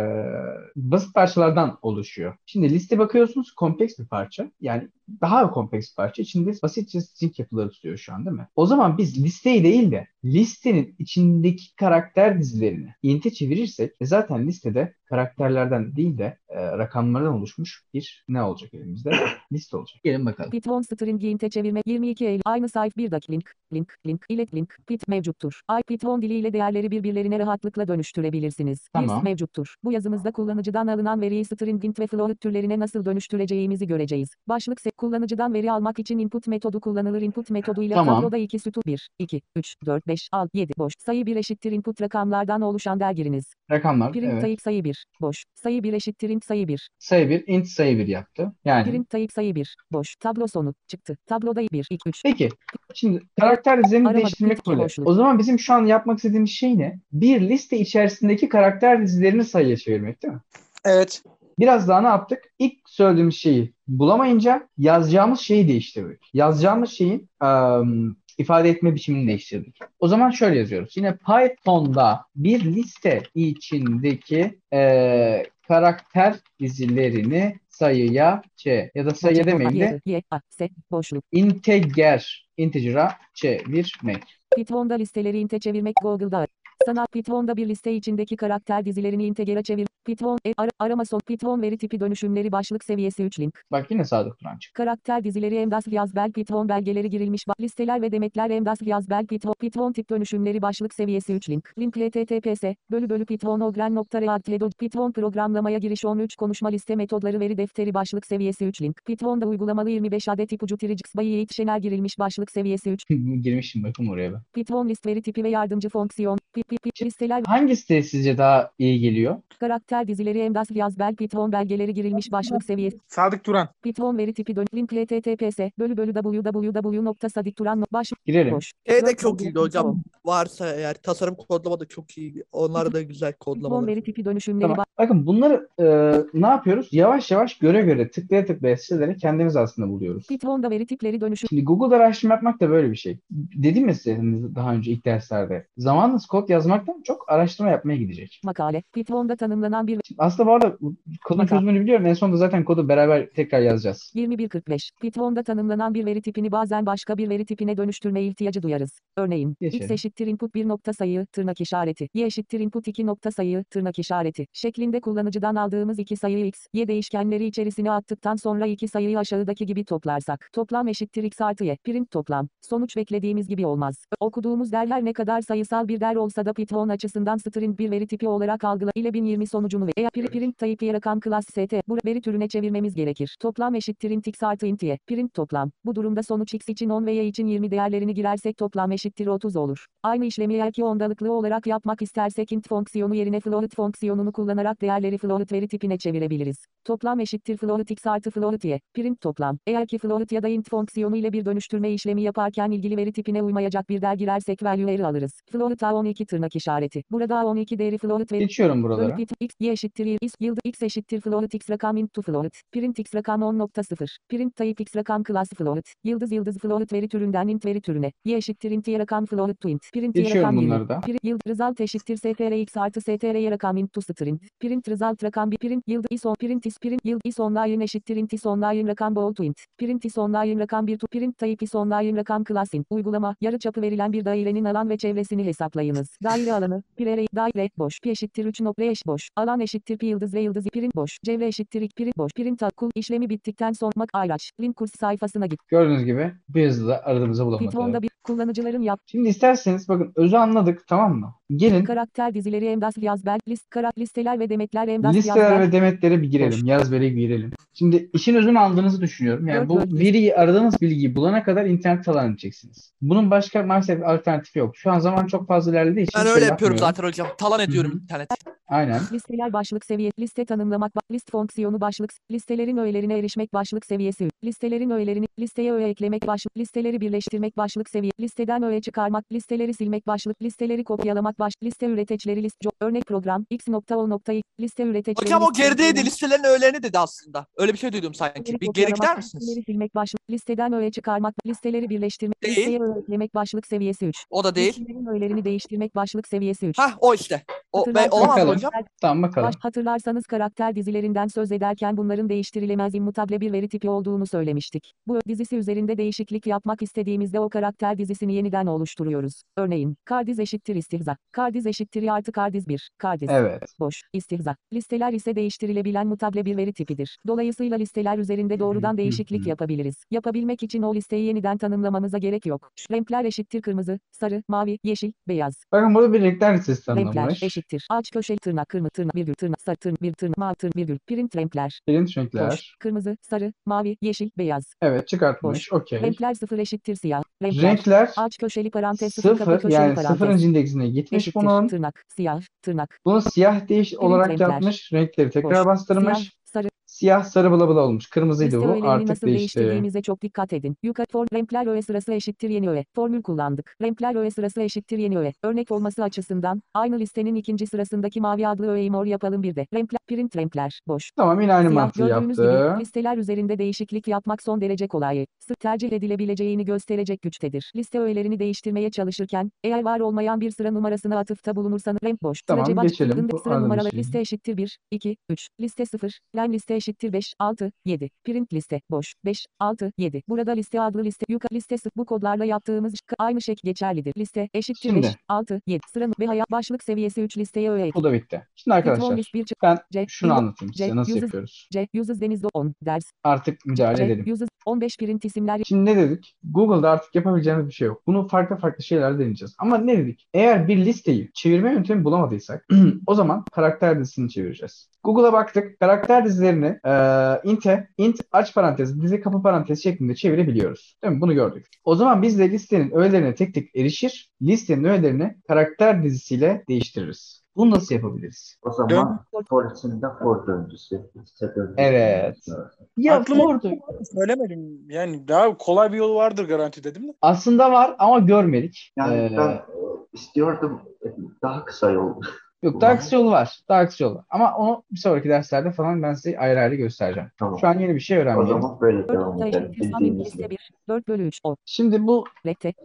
basit parçalardan oluşuyor. Şimdi liste bakıyorsunuz, kompleks bir parça. Yani daha kompleks bir parça. İçinde basitçe string yapıları tutuyor şu an, değil mi? O zaman biz listeyi değil de listenin içindeki karakter dizilerini int'e çevirirsek zaten listede karakterlerden değil de rakamlardan oluşmuş bir ne olacak elimizde? Liste olacak. Gelin bakalım. Python string'i inte çevirme 22 Eylül. Aynı sayfa 1 dakika link ilet link pit mevcuttur. Python diliyle değerleri birbirlerine rahatlıkla dönüştürebilirsiniz. Tamam. List mevcuttur. Bu yazımızda kullanıcıdan alınan veriyi string int ve float türlerine nasıl dönüştüreceğimizi göreceğiz. Başlık kullanıcıdan veri almak için input metodu kullanılır. Input metodu ile Tamam. tabloda 2 sütun 1, 2, 3, 4, 5, 6, 7 boş. Sayı 1 eşittir input rakamlardan oluşan der giriniz. Rakamlar. Print Evet. type sayı 1, boş. Sayı 1 eşittir int sayı 1. Sayı 1, int sayı 1 yaptı. Yani. Print type sayı 1, boş. Tablo sonu çıktı. Tabloda 1, 2, 3. Peki. Şimdi karakter dizilerini Arama, değiştirmek bitki, böyle. boşluk. O zaman bizim şu an yapmak istediğimiz şey ne? Bir liste içerisindeki karakter dizilerini sayıya çevirmek, değil mi? Evet. Biraz daha ne yaptık? İlk söylediğimiz şeyi bulamayınca yazacağımız şeyi değiştirdik. Yazacağımız şeyin ifade etme biçimini değiştirdik. O zaman şöyle yazıyoruz. Yine Python'da bir liste içindeki karakter dizilerini sayıya ya da sayıya demeyeyim de boşluk. integer'a çevirmek. Python'da listeleri inte çevirmek Google'da. Sanat Python'da bir liste içindeki karakter dizilerini integer'e çevir. Python arama son Python veri tipi dönüşümleri başlık seviyesi 3 link. Bak yine Sadık Turan çıktı. Karakter dizileri emdas yazbel Python belgeleri girilmiş listeler ve demetler emdas yazbel Python tip dönüşümleri başlık seviyesi 3 link. Link https Python Python programlamaya giriş 13 konuşma liste metodları veri defteri başlık seviyesi 3 link. Python'da uygulamalı 25 adet ipucu Tricix by Yiğit Şener girilmiş başlık seviyesi 3. Girmişim bakın oraya ben. Python list veri tipi ve yardımcı fonksiyon. Listeler Hangi site sizce daha iyi geliyor? karakter dizileri emdas yazbel Python belgeleri girilmiş başlık seviyesi. Sadık Turan. Python veri tipi link https www.sadikturan başlık Girelim. boş. De çok iyiydi hocam. Varsa eğer tasarım kodlama da çok iyi. Onlar da güzel Python kodlamalar. veri tipi dönüşümleri Tamam. Bakın bunları ne yapıyoruz? Yavaş yavaş göre tıklaya tıklaya siteleri kendimiz aslında buluyoruz. Python'da veri tipleri dönüşüm. Şimdi Google'da araştırma yapmak da böyle bir şey. Dedim ya size daha önce ilk derslerde. Zamanınız kod yazmaktan çok araştırma yapmaya gidecek. Makale. Python'da tanımlanan bir Aslında bu arada kodun çözümünü biliyorum. En sonunda zaten kodu beraber tekrar yazacağız. 2145. Python'da tanımlanan bir veri tipini bazen başka bir veri tipine dönüştürme ihtiyacı duyarız. Örneğin, Geçelim. x eşittir input 1 nokta sayı, tırnak işareti, y eşittir input 2 nokta sayı, tırnak işareti şeklinde kullanıcıdan aldığımız iki sayı x, y değişkenleri içerisine attıktan sonra iki sayıyı aşağıdaki gibi toplarsak, toplam eşittir x artı y, print toplam. Sonuç beklediğimiz gibi olmaz. Okuduğumuz değer her ne kadar sayısal bir değer olsa da Python açısından string bir veri tipi olarak algıla ile 1020 sonucunu ve eğer print type rakam class st bu veri türüne çevirmemiz gerekir. Toplam eşittir int x artı int y, print toplam. Bu durumda sonuç x için 10 ve y için 20 değerlerini girersek toplam eşittir 30 olur. Aynı işlemi eğer ki ondalıklı olarak yapmak istersek int fonksiyonu yerine float fonksiyonunu kullanarak değerleri float veri tipine çevirebiliriz. Toplam eşittir float x artı float y, print toplam. Eğer ki float ya da int fonksiyonu ile bir dönüştürme işlemi yaparken ilgili veri tipine uymayacak bir değer girersek value error alırız. Float a12 tırnak işareti. Burada a12 değeri float veri Geçiyorum buralara. x y eşittir y x eşittir float x rakam into float. Print x rakam 10.0. Print type x rakam class float. Yıldız float veri türünden int veri türüne. Y eşittir int y rakam float to int. Print y Geçiyorum rakam 20. bunları da. Result eşittir str x artı str y rakam into string. Print result rakam bir print yield is online eşittir int is online rakam bool to int. Print is online rakam 1 to print type is online rakam class int. Uygulama yarıçapı verilen bir dairenin alan ve çevresini hesaplayınız. Daire alanı daire boş eşittir 3 nokta eş boş. Alan eleman eşittir pi yıldız ve yıldız print boş. Cevre eşittir print boş. Print kul işlemi bittikten sonra ayraç. Link kurs sayfasına git. Gördüğünüz gibi bir hızla aradığımızı bulamadık. Python'da bir kullanıcıların yap. Şimdi isterseniz bakın özü anladık, tamam mı? Gelin Karakter dizileri emdas yazbel list listeler ve demetler emdas listeler yazbel. ve demetlere bir girelim. Boş. Yaz veriyi girelim. Şimdi işin özünü aldığınızı düşünüyorum. Yani bu veriyi, aradığınız bilgiyi bulana kadar internet talan edeceksiniz. Bunun başka maalesef alternatifi yok. Şu an zaman çok fazla ilerlediği için Ben şey öyle yapıyorum yapmıyorum. zaten hocam. Talan ediyorum Hı hı. interneti. Aynen. Listeler başlık seviye, liste tanımlamak, list fonksiyonu başlık, listelerin öğelerine erişmek başlık seviyesi, listelerin öğelerini, listeye öğe eklemek başlık, listeleri birleştirmek başlık seviye, listeden öğe çıkarmak, listeleri silmek başlık, listeleri kopyalamak liste üreteçleri örnek program, x.o.x, liste üreteçleri. Hocam o gerideydi. Listelerin öğelerini dedi aslında. Öyle bir şey duydum sanki. Bir geri gider misiniz? Listeleri silmek başlık, listeden öğe çıkarmak, listeleri birleştirmek, Değil. listeye öğe eklemek başlık seviyesi 3. O da değil. Listelerin öğelerini değiştirmek başlık seviyesi 3. Hah o işte. O olamaz mı Bakalım. hocam? Tamam bakalım. Hatırlarsanız karakter dizilerinden söz ederken bunların değiştirilemez immutable bir veri tipi olduğunu söylemiştik. Bu dizisi üzerinde değişiklik yapmak istediğimizde o karakter dizisini yeniden oluşturuyoruz. Örneğin, kardiz eşittir istihza. Kardiz eşittir artı kardiz 1. Kardiz. Evet. Boş. İstihza. Listeler ise değiştirilebilen mutable bir veri tipidir. Dolayısıyla listeler üzerinde doğrudan değişiklik yapabiliriz. Yapabilmek için o listeyi yeniden tanımlamamıza gerek yok. Renkler eşittir kırmızı, sarı, mavi, yeşil, beyaz. Bakın burada bir renkler listesi Renkler tanımlamış. eşittir. Ağaç köşeli tırnak, kırmızı tırnak, virgül tırnak, sarı tırnak, bir tırnak, mavi tırnak, virgül. Print renkler. Print renkler. Boş. Kırmızı, sarı, mavi, yeşil, beyaz. Evet çıkartmış. Okey. Renkler sıfır eşittir siyah. Renkler Ağaç köşeli parantez sıfır kapı sıfır köşeli yani parantez. sıfırıncı indeksine gitmiş Eşittir. bunun. Tırnak, siyah, tırnak. Bunu siyah olarak renkler. yapmış. Renkleri tekrar Boş. bastırmış. Siyah, sarı. Siyah sarı bula bula olmuş. Kırmızıydı Liste bu. öğelerini Artık nasıl değişti. değiştirdiğimize çok dikkat edin. Yukarı renkler öğe sırası eşittir yeni öğe. Formül kullandık. Renkler öğe sırası eşittir yeni öğe. Örnek olması açısından aynı listenin ikinci sırasındaki mavi adlı öğeyi mor yapalım bir de. Renkler, print renkler. Boş. Tamam yine aynı Siyah, mantığı gördüğünüz yaptı. gibi listeler üzerinde değişiklik yapmak son derece kolay. Sık tercih edilebileceğini gösterecek güçtedir. Liste öğelerini değiştirmeye çalışırken eğer var olmayan bir sıra numarasına atıfta bulunursanız renk boş. Tamam, Sıracı geçelim. Bu sıra aradığımız numaralı şey. liste eşittir 1, 2, 3. Liste 0. Len liste eşittir 5, 6, 7. Print liste boş. 5, 6, 7. Burada liste adlı liste yukarı liste bu kodlarla yaptığımız aynı şey geçerlidir. Liste eşittir Şimdi. 5, 6, 7. Sıra ve hayat başlık seviyesi 3 listeye öğe. Bu da bitti. Şimdi arkadaşlar list bir ben C, şunu anlatayım C, size nasıl uses- yapıyoruz. Uses denizde 10 ders. Artık müdahale edelim. 15 print isimler. Şimdi ne dedik? Google'da artık yapabileceğimiz bir şey yok. Bunu farklı farklı şeyler deneyeceğiz. Ama ne dedik? Eğer bir listeyi çevirme yöntemi bulamadıysak o zaman karakter dizisini çevireceğiz. Google'a baktık. Karakter dizilerini int aç parantez dizi kapı parantez şeklinde çevirebiliyoruz. Değil mi? Bunu gördük. O zaman biz de listenin öğelerine tek tek erişir. Listenin öğelerini karakter dizisiyle değiştiririz. Bunu nasıl yapabiliriz? O zaman for içinde for döngüsü. Liste döngüsü. Evet. Ya Aklıma orada söylemedim. Yani daha kolay bir yol vardır garanti dedim de. aslında var ama görmedik. Yani ben istiyordum daha kısa yol. Yok daha kısa yolu var. Daha kısa yolu var. Ama onu bir sonraki derslerde falan ben size ayrı ayrı göstereceğim. Tamam. Şu an yeni bir şey O öğrenmeyelim. zaman böyle devam edelim. Bildiğimiz Liste gibi. 1, 4 bölü 3 o. Şimdi bu Rekte.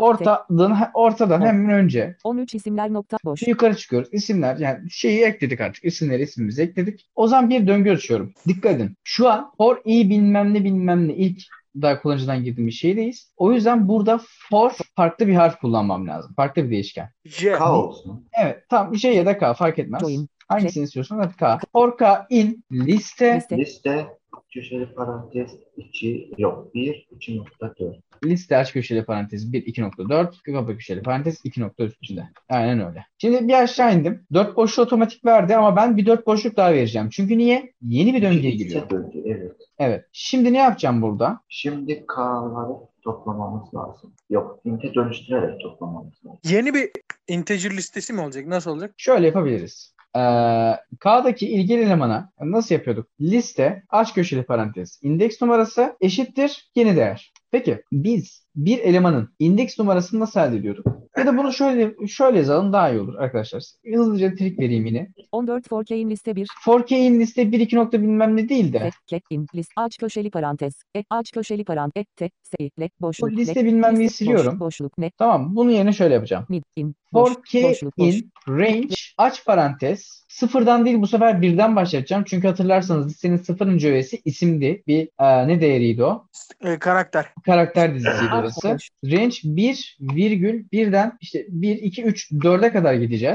ortadan hemen önce 13 isimler nokta boş. yukarı çıkıyoruz. İsimler yani şeyi ekledik artık. İsimleri ismimizi ekledik. O zaman bir döngü açıyorum. Dikkat edin. Şu an for i bilmem ne ilk daha kullanıcıdan girdiğim bir şeydeyiz. O yüzden burada for farklı bir harf kullanmam lazım. Farklı bir değişken. C. K olsun. Evet tam J ya da K fark etmez. Join. Hangisini istiyorsan hadi K. For K in liste Liste köşeli parantez 2 yok 1 2.4. liste aç köşeli parantez 1 2.4 kapı köşeli parantez 2.3 içinde. Aynen öyle. Şimdi bir aşağı indim. 4 boşluk otomatik verdi ama ben bir 4 boşluk daha vereceğim. Çünkü niye? Yeni bir döngüye giriyor. Döngü, evet. Evet. Şimdi ne yapacağım burada? Şimdi K'ları toplamamız lazım. Yok, int'e dönüştürerek toplamamız lazım. Yeni bir integer listesi mi olacak? Nasıl olacak? Şöyle yapabiliriz. K'daki ilgili elemana nasıl yapıyorduk? Liste aç köşeli parantez indeks numarası eşittir yeni değer. Peki biz bir elemanın indeks numarasını nasıl elde ediyorduk? Ya da bunu şöyle yazalım daha iyi olur arkadaşlar. Hızlıca trik vereyim yine. 14 for in liste 1. For k in liste 1 2 nokta bilmem ne değil de. In list aç köşeli parantez. Aç köşeli parantez. Le boşluk. Bu liste bilmem neyi siliyorum. Boşluk ne? Tamam bunu yerine şöyle yapacağım. Mid in. For k boşluk, in range aç parantez. Sıfırdan değil bu sefer birden başlatacağım. Çünkü hatırlarsanız listenin sıfırıncı öğesi isimdi. Bir ne değeriydi o? Karakter. Karakter dizisiydi orası. Range 1 virgül 1'den işte 1, 2, 3, 4'e kadar gideceğiz.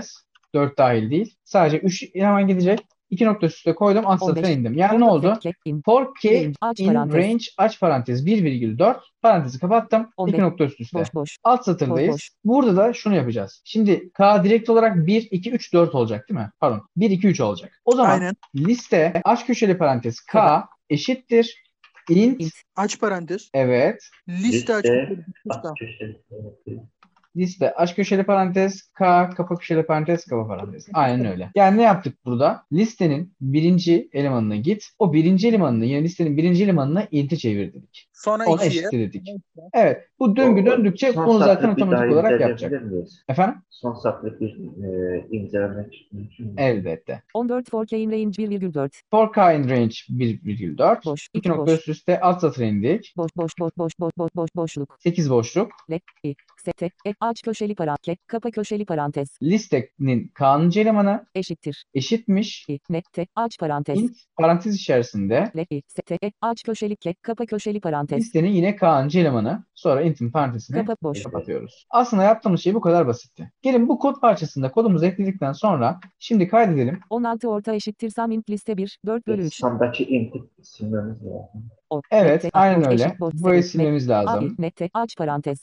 4 dahil değil. Sadece 3 eleman gidecek. 2 nokta üstüne koydum. Alt satıra 15. indim. Yani ne oldu? In. For k Range, aç in parantez. range aç parantez 1,4 parantezi kapattım. 15. 2 nokta üste. Boş boş. Alt satırdayız. Boş. Burada da şunu yapacağız. Şimdi k direkt olarak 1, 2, 3, 4 olacak değil mi? Pardon. 1, 2, 3 olacak. O zaman Aynen. liste aç köşeli parantez k eşittir int. Aç parantez. Evet. Liste aç Liste parantez. aç köşeli parantez. Liste aç köşeli parantez k kapa köşeli parantez kapa parantez. Aynen öyle. Yani ne yaptık burada? Listenin birinci elemanına git. O birinci elemanını yine listenin birinci elemanına int'i çevirdik. Sonra Ona 2'ye. eşitledik. Evet. Bu döngü döndükçe Son bunu zaten satırı bir daha otomatik olarak yapacak. inceleyebilir miyiz? Efendim? Son satırı bir incelemek mümkün mü? Elbette. 14 for k in range 1,4. For k in range 1,4. Boş. 2 2 nokta boş. üst üste alt satıra indik. Boş boş boş boş boş boş boş boşluk. 8 boşluk. Sete. Aç köşeli parantez. Kapa köşeli parantez. Listenin k'nıncı elemanı Eşittir. eşitmiş. Nette. Aç parantez. Int parantez içerisinde Sete. Aç köşeli kapa köşeli parantez. listenin yine k'nıncı elemanı. Sonra int'in parantezini Kapa boş. kapatıyoruz. Aslında yaptığımız şey bu kadar basitti. Gelin bu kod parçasında kodumuzu ekledikten sonra şimdi kaydedelim. 16 orta eşittir sum int liste 1. 4/3. Sondaki input isimlerimiz lazım. Evet, Nette, aynen boş, öyle. eşit, boş, Burayı sete, silmemiz lazım. Nette. Aç parantez.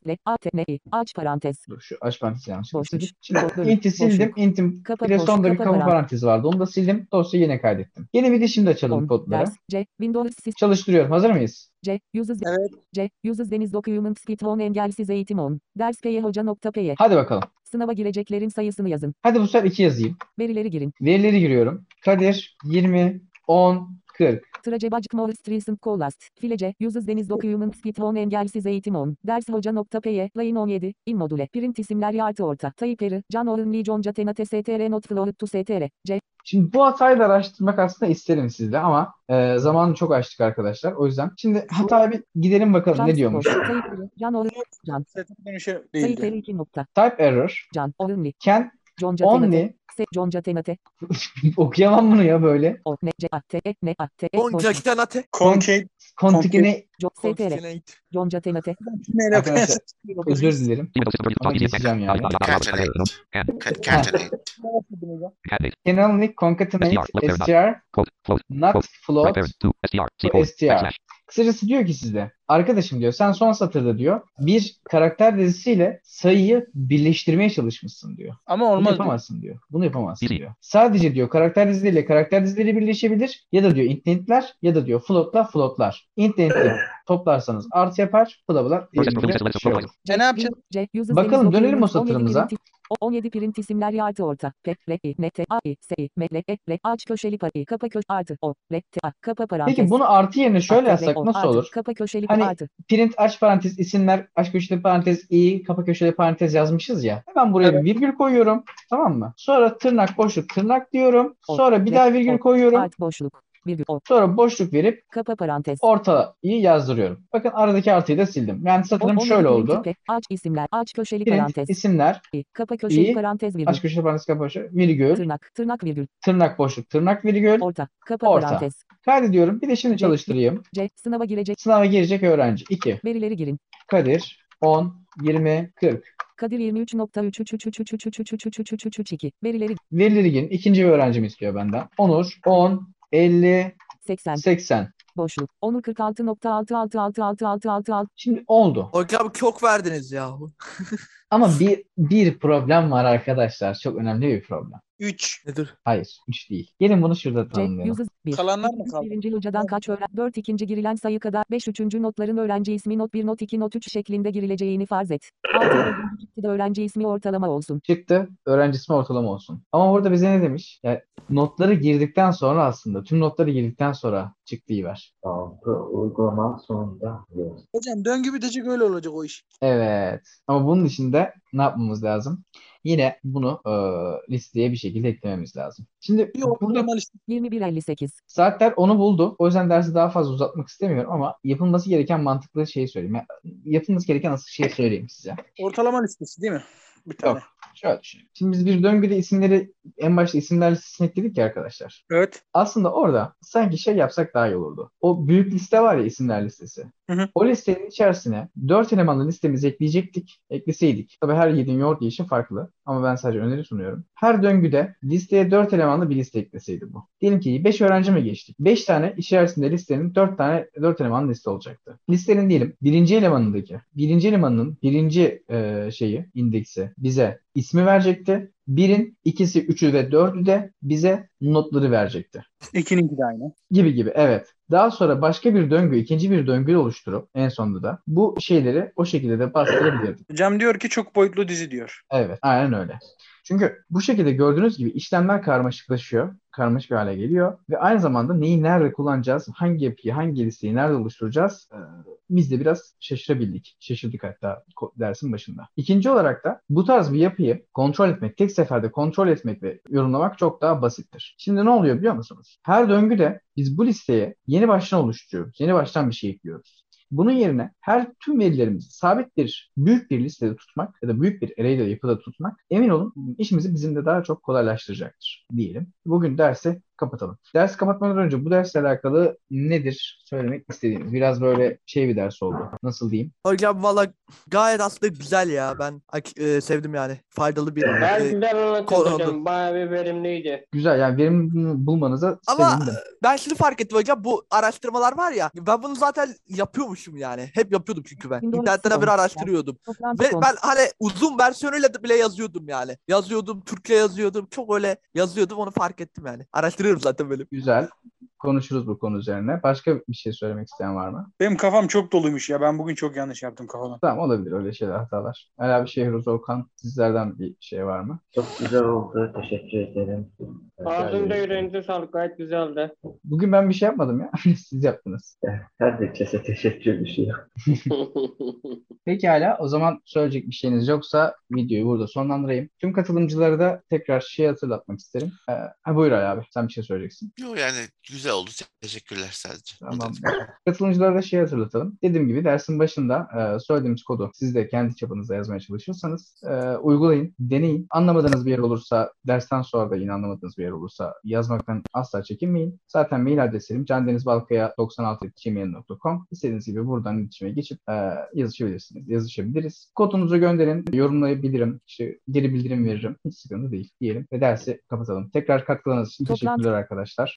Aç parantez. Dur, şu aç parantezi yanlış Boş, sildik. üç, Şimdi boş, bölü, int'i sildim. boşluk. Int'in Kapa bir de boş, sonda bir kapa kapa parantez. parantezi vardı. Onu da sildim. Dosyayı yine kaydettim. Yeni bir de şimdi açalım 10. kodları. Ders. Windows System. Çalıştırıyorum. Hazır mıyız? Uses. Evet. Uses Deniz Document Kit 10 engelsiz eğitim 10. Ders py.hoca.py. Hadi bakalım. Sınava gireceklerin sayısını yazın. Hadi bu sefer 2 yazayım. Verileri girin. Verileri giriyorum. Kadir 20, 10, 40. Tracebacık Most Recent Collast. Filece. Uses Deniz Document Kit 10 engelsiz eğitim 10. Ders hoca.py. Line 17. In module. Print isimler artı orta. Tayyiperi. Can Oğunli Conca Tenate STR Not Float to STR. Şimdi bu hatayı da araştırmak aslında isterim sizde ama zamanı çok açtık arkadaşlar. O yüzden şimdi hataya bir gidelim bakalım ne diyormuş. Tayyiperi. Can Oğun. Can. Set'e dönüşe Tayyiperi değildi. 2 nokta. Type error Can. Oğunli. can Conca Tenate. only Conca Tenate. okuyamam bunu ya böyle. O. Ne. C. A. T. E. Ne. A. T. E. Onca tenate. Concave Contigene STR. Concatenate. Conca Tenate. neyle Arkadaşlar, özür dilerim. Ama geçeceğim yani. Concatenate. Concatenate. Can only concatenate str not float to str. Kısacası diyor ki sizde arkadaşım diyor sen son satırda diyor bir karakter dizisiyle sayıyı birleştirmeye çalışmışsın diyor. Ama Bunu olmaz. yapamazsın diyor. Bunu yapamazsın diyor. Sadece diyor karakter dizileriyle karakter dizileri birleşebilir ya da diyor intentler ya da diyor floatlar. Intent'i toplarsanız artı yapar. Floatlar şey olur. Ne yapacaksın? Bakalım, dönelim o satırımıza. 17 print isimler artı orta. P, R, I, N, T, A, I, S, I, M, L, E, R, aç köşeli parayı, kapa köşe artı O, R, T, A, kapa parantez. Peki bunu artı yerine şöyle Artı, yazsak R, O, nasıl artı, olur? Kapa köşeli Hani artı. print aç parantez isimler aç köşeli parantez i kapa köşeli parantez yazmışız ya. Hemen buraya bir virgül koyuyorum. Tamam mı? Sonra tırnak boşluk tırnak diyorum. O, Sonra bir R, daha virgül O, koyuyorum. Artı boşluk. Virgül O. Sonra boşluk verip Kapa parantez. ortayı yazdırıyorum. Bakın aradaki artıyı da sildim. Yani satırım 12 şöyle print oldu. tipi, aç isimler, aç köşeli Print parantez. isimler I, kapa köşeli i parantez virgül. aç köşeli parantez kapa köşeli virgül Tırnak virgül. tırnak boşluk tırnak virgül Orta. Kapa orta. parantez. Kaydediyorum. Bir de şimdi çalıştırayım. Sınava girecek. Sınava girecek öğrenci 2. Verileri girin. Kadir 10, 20, 40. Kadir 23.33333333332. Verileri Verileri girin. İkinci bir öğrencim istiyor benden. Onur 10, 50, 80. 80. Boşluk. Onur 46.6666666. Şimdi oldu. Hocam çok verdiniz ya. Ama bir problem var arkadaşlar. Çok önemli bir problem. 3. Nedir? Hayır, 3 değil. Gelin bunu şurada C. tanımlayalım. Uses 1. Kalanlar mı kaldı? Birinci hocadan kaç öğrenci? 4 ikinci girilen sayı kadar 5 üçüncü notların öğrenci ismi not 1 not 2 not 3 şeklinde girileceğini farz et. 6 dördüncü çıktıda öğrenci ismi ortalama olsun. Çıktı. Öğrenci ismi ortalama olsun. Ama burada bize ne demiş? Yani notları girdikten sonra aslında tüm notları girdikten sonra çıktığı ver. Tamam. Bu uygulama sonunda yok. Hocam döngü bitecek öyle olacak o iş. Evet. Ama bunun için de ne yapmamız lazım? Yine bunu listeye bir şekilde eklememiz lazım. Şimdi Bir burada ortalama liste. 21.58. saatler onu buldu. O yüzden dersi daha fazla uzatmak istemiyorum ama yapılması gereken mantıklı şeyi söyleyeyim. Yani yapılması gereken asıl şeyi söyleyeyim size. Ortalama listesi değil mi? Bir tane. Yok. Şöyle düşünün. Şimdi biz bir döngüde isimleri en başta isimler listesine ekledik ya arkadaşlar. Evet. Aslında orada sanki şey yapsak daha iyi olurdu. O büyük liste var ya isimler listesi. Hı hı. O listenin içerisine 4 elemanlı listemizi ekleyecektik. Ekleseydik. Tabii her yiğidin yoğurt yiyişi farklı. ama ben sadece öneri sunuyorum. Her döngüde listeye 4 elemanlı bir liste ekleseydi bu. Diyelim ki 5 öğrenci mi geçtik? 5 tane içerisinde listenin 4 elemanlı liste olacaktı. Listenin diyelim birinci elemanının birinci indeksi bize ismi verecekti. Birin, ikisi, üçü ve dördü de bize notları verecekti. İkininki de aynı. Gibi evet. Daha sonra başka bir döngü, ikinci bir döngü oluşturup en sonunda da bu şeyleri o şekilde de bastırabilirdik. Hocam diyor ki çok boyutlu dizi diyor. Evet, aynen öyle. Çünkü bu şekilde gördüğünüz gibi işlemler karmaşıklaşıyor, karmaşık bir hale geliyor ve aynı zamanda neyi nerede kullanacağız, hangi yapıyı, hangi listeyi nerede oluşturacağız biz de biraz şaşırabildik. Şaşırdık hatta dersin başında. İkinci olarak da bu tarz bir yapıyı kontrol etmek, tek seferde kontrol etmek ve yorumlamak çok daha basittir. Şimdi ne oluyor biliyor musunuz? Her döngüde biz bu listeye yeni baştan oluşturuyoruz. Yeni baştan bir şey ekliyoruz. Bunun yerine tüm verilerimizi sabit büyük bir listede tutmak ya da büyük bir array'de yapıda tutmak emin olun işimizi bizim de daha çok kolaylaştıracaktır diyelim. Bugün dersi kapatalım. Dersi kapatmadan önce bu dersle alakalı nedir söylemek istediğiniz? Biraz böyle bir ders oldu. Nasıl diyeyim? Hocam valla gayet aslında güzel ya. Ben sevdim yani. Faydalı bir Gayet güzel anlattın konu hocam. oldu. Bayağı bir verimliydi. Güzel yani verim bulmanıza Ama sevindim. ben şunu fark ettim hocam. Bu araştırmalar var ya. Ben bunu zaten yapıyormuşum yani. Hep yapıyordum çünkü ben. İnternetten bir araştırıyordum. Ve ben hani uzun versiyonuyla da bile yazıyordum yani. Yazıyordum, Türkçe yazıyordum. Çok öyle yazıyordum, onu fark ettim yani. Araştırıyorum zaten böyle. Güzel. Konuşuruz bu konu üzerine. Başka bir şey söylemek isteyen var mı? Benim kafam çok doluymuş ya. Ben bugün çok yanlış yaptım kafamı. Tamam olabilir öyle şeyler hatalar. Ali Şehruz Okan sizlerden bir şey var mı? Çok güzel oldu. Teşekkür ederim. Ağzında yüreğinize sağlık. Gayet güzeldi. Bugün ben bir şey yapmadım ya. Siz yaptınız. Herkese teşekkür ediyorum. Pekala o zaman söyleyecek bir şeyiniz yoksa videoyu burada sonlandırayım. Tüm katılımcıları da tekrar hatırlatmak isterim. Buyur Ali abi sen bir şey söyleyeceksin. Yok yani güzel oldu. Teşekkürler sadece. Tamam. Katılımcılara da hatırlatalım. Dediğim gibi dersin başında söylediğimiz kodu siz de kendi çapınızda yazmaya çalışırsanız uygulayın, deneyin. Anlamadığınız bir yer olursa, dersten sonra da yine anlamadığınız bir yer olursa yazmaktan asla çekinmeyin. Zaten mail adreslerim candenizbalkaya96@gmail.com. İstediğiniz gibi buradan iletişime geçip yazışabiliriz. Kodunuzu gönderin, yorumlayabilirim, geri bildirim veririm. Hiç sıkıntı değil diyelim ve dersi kapatalım. Tekrar katkılarınız için teşekkürler arkadaşlar.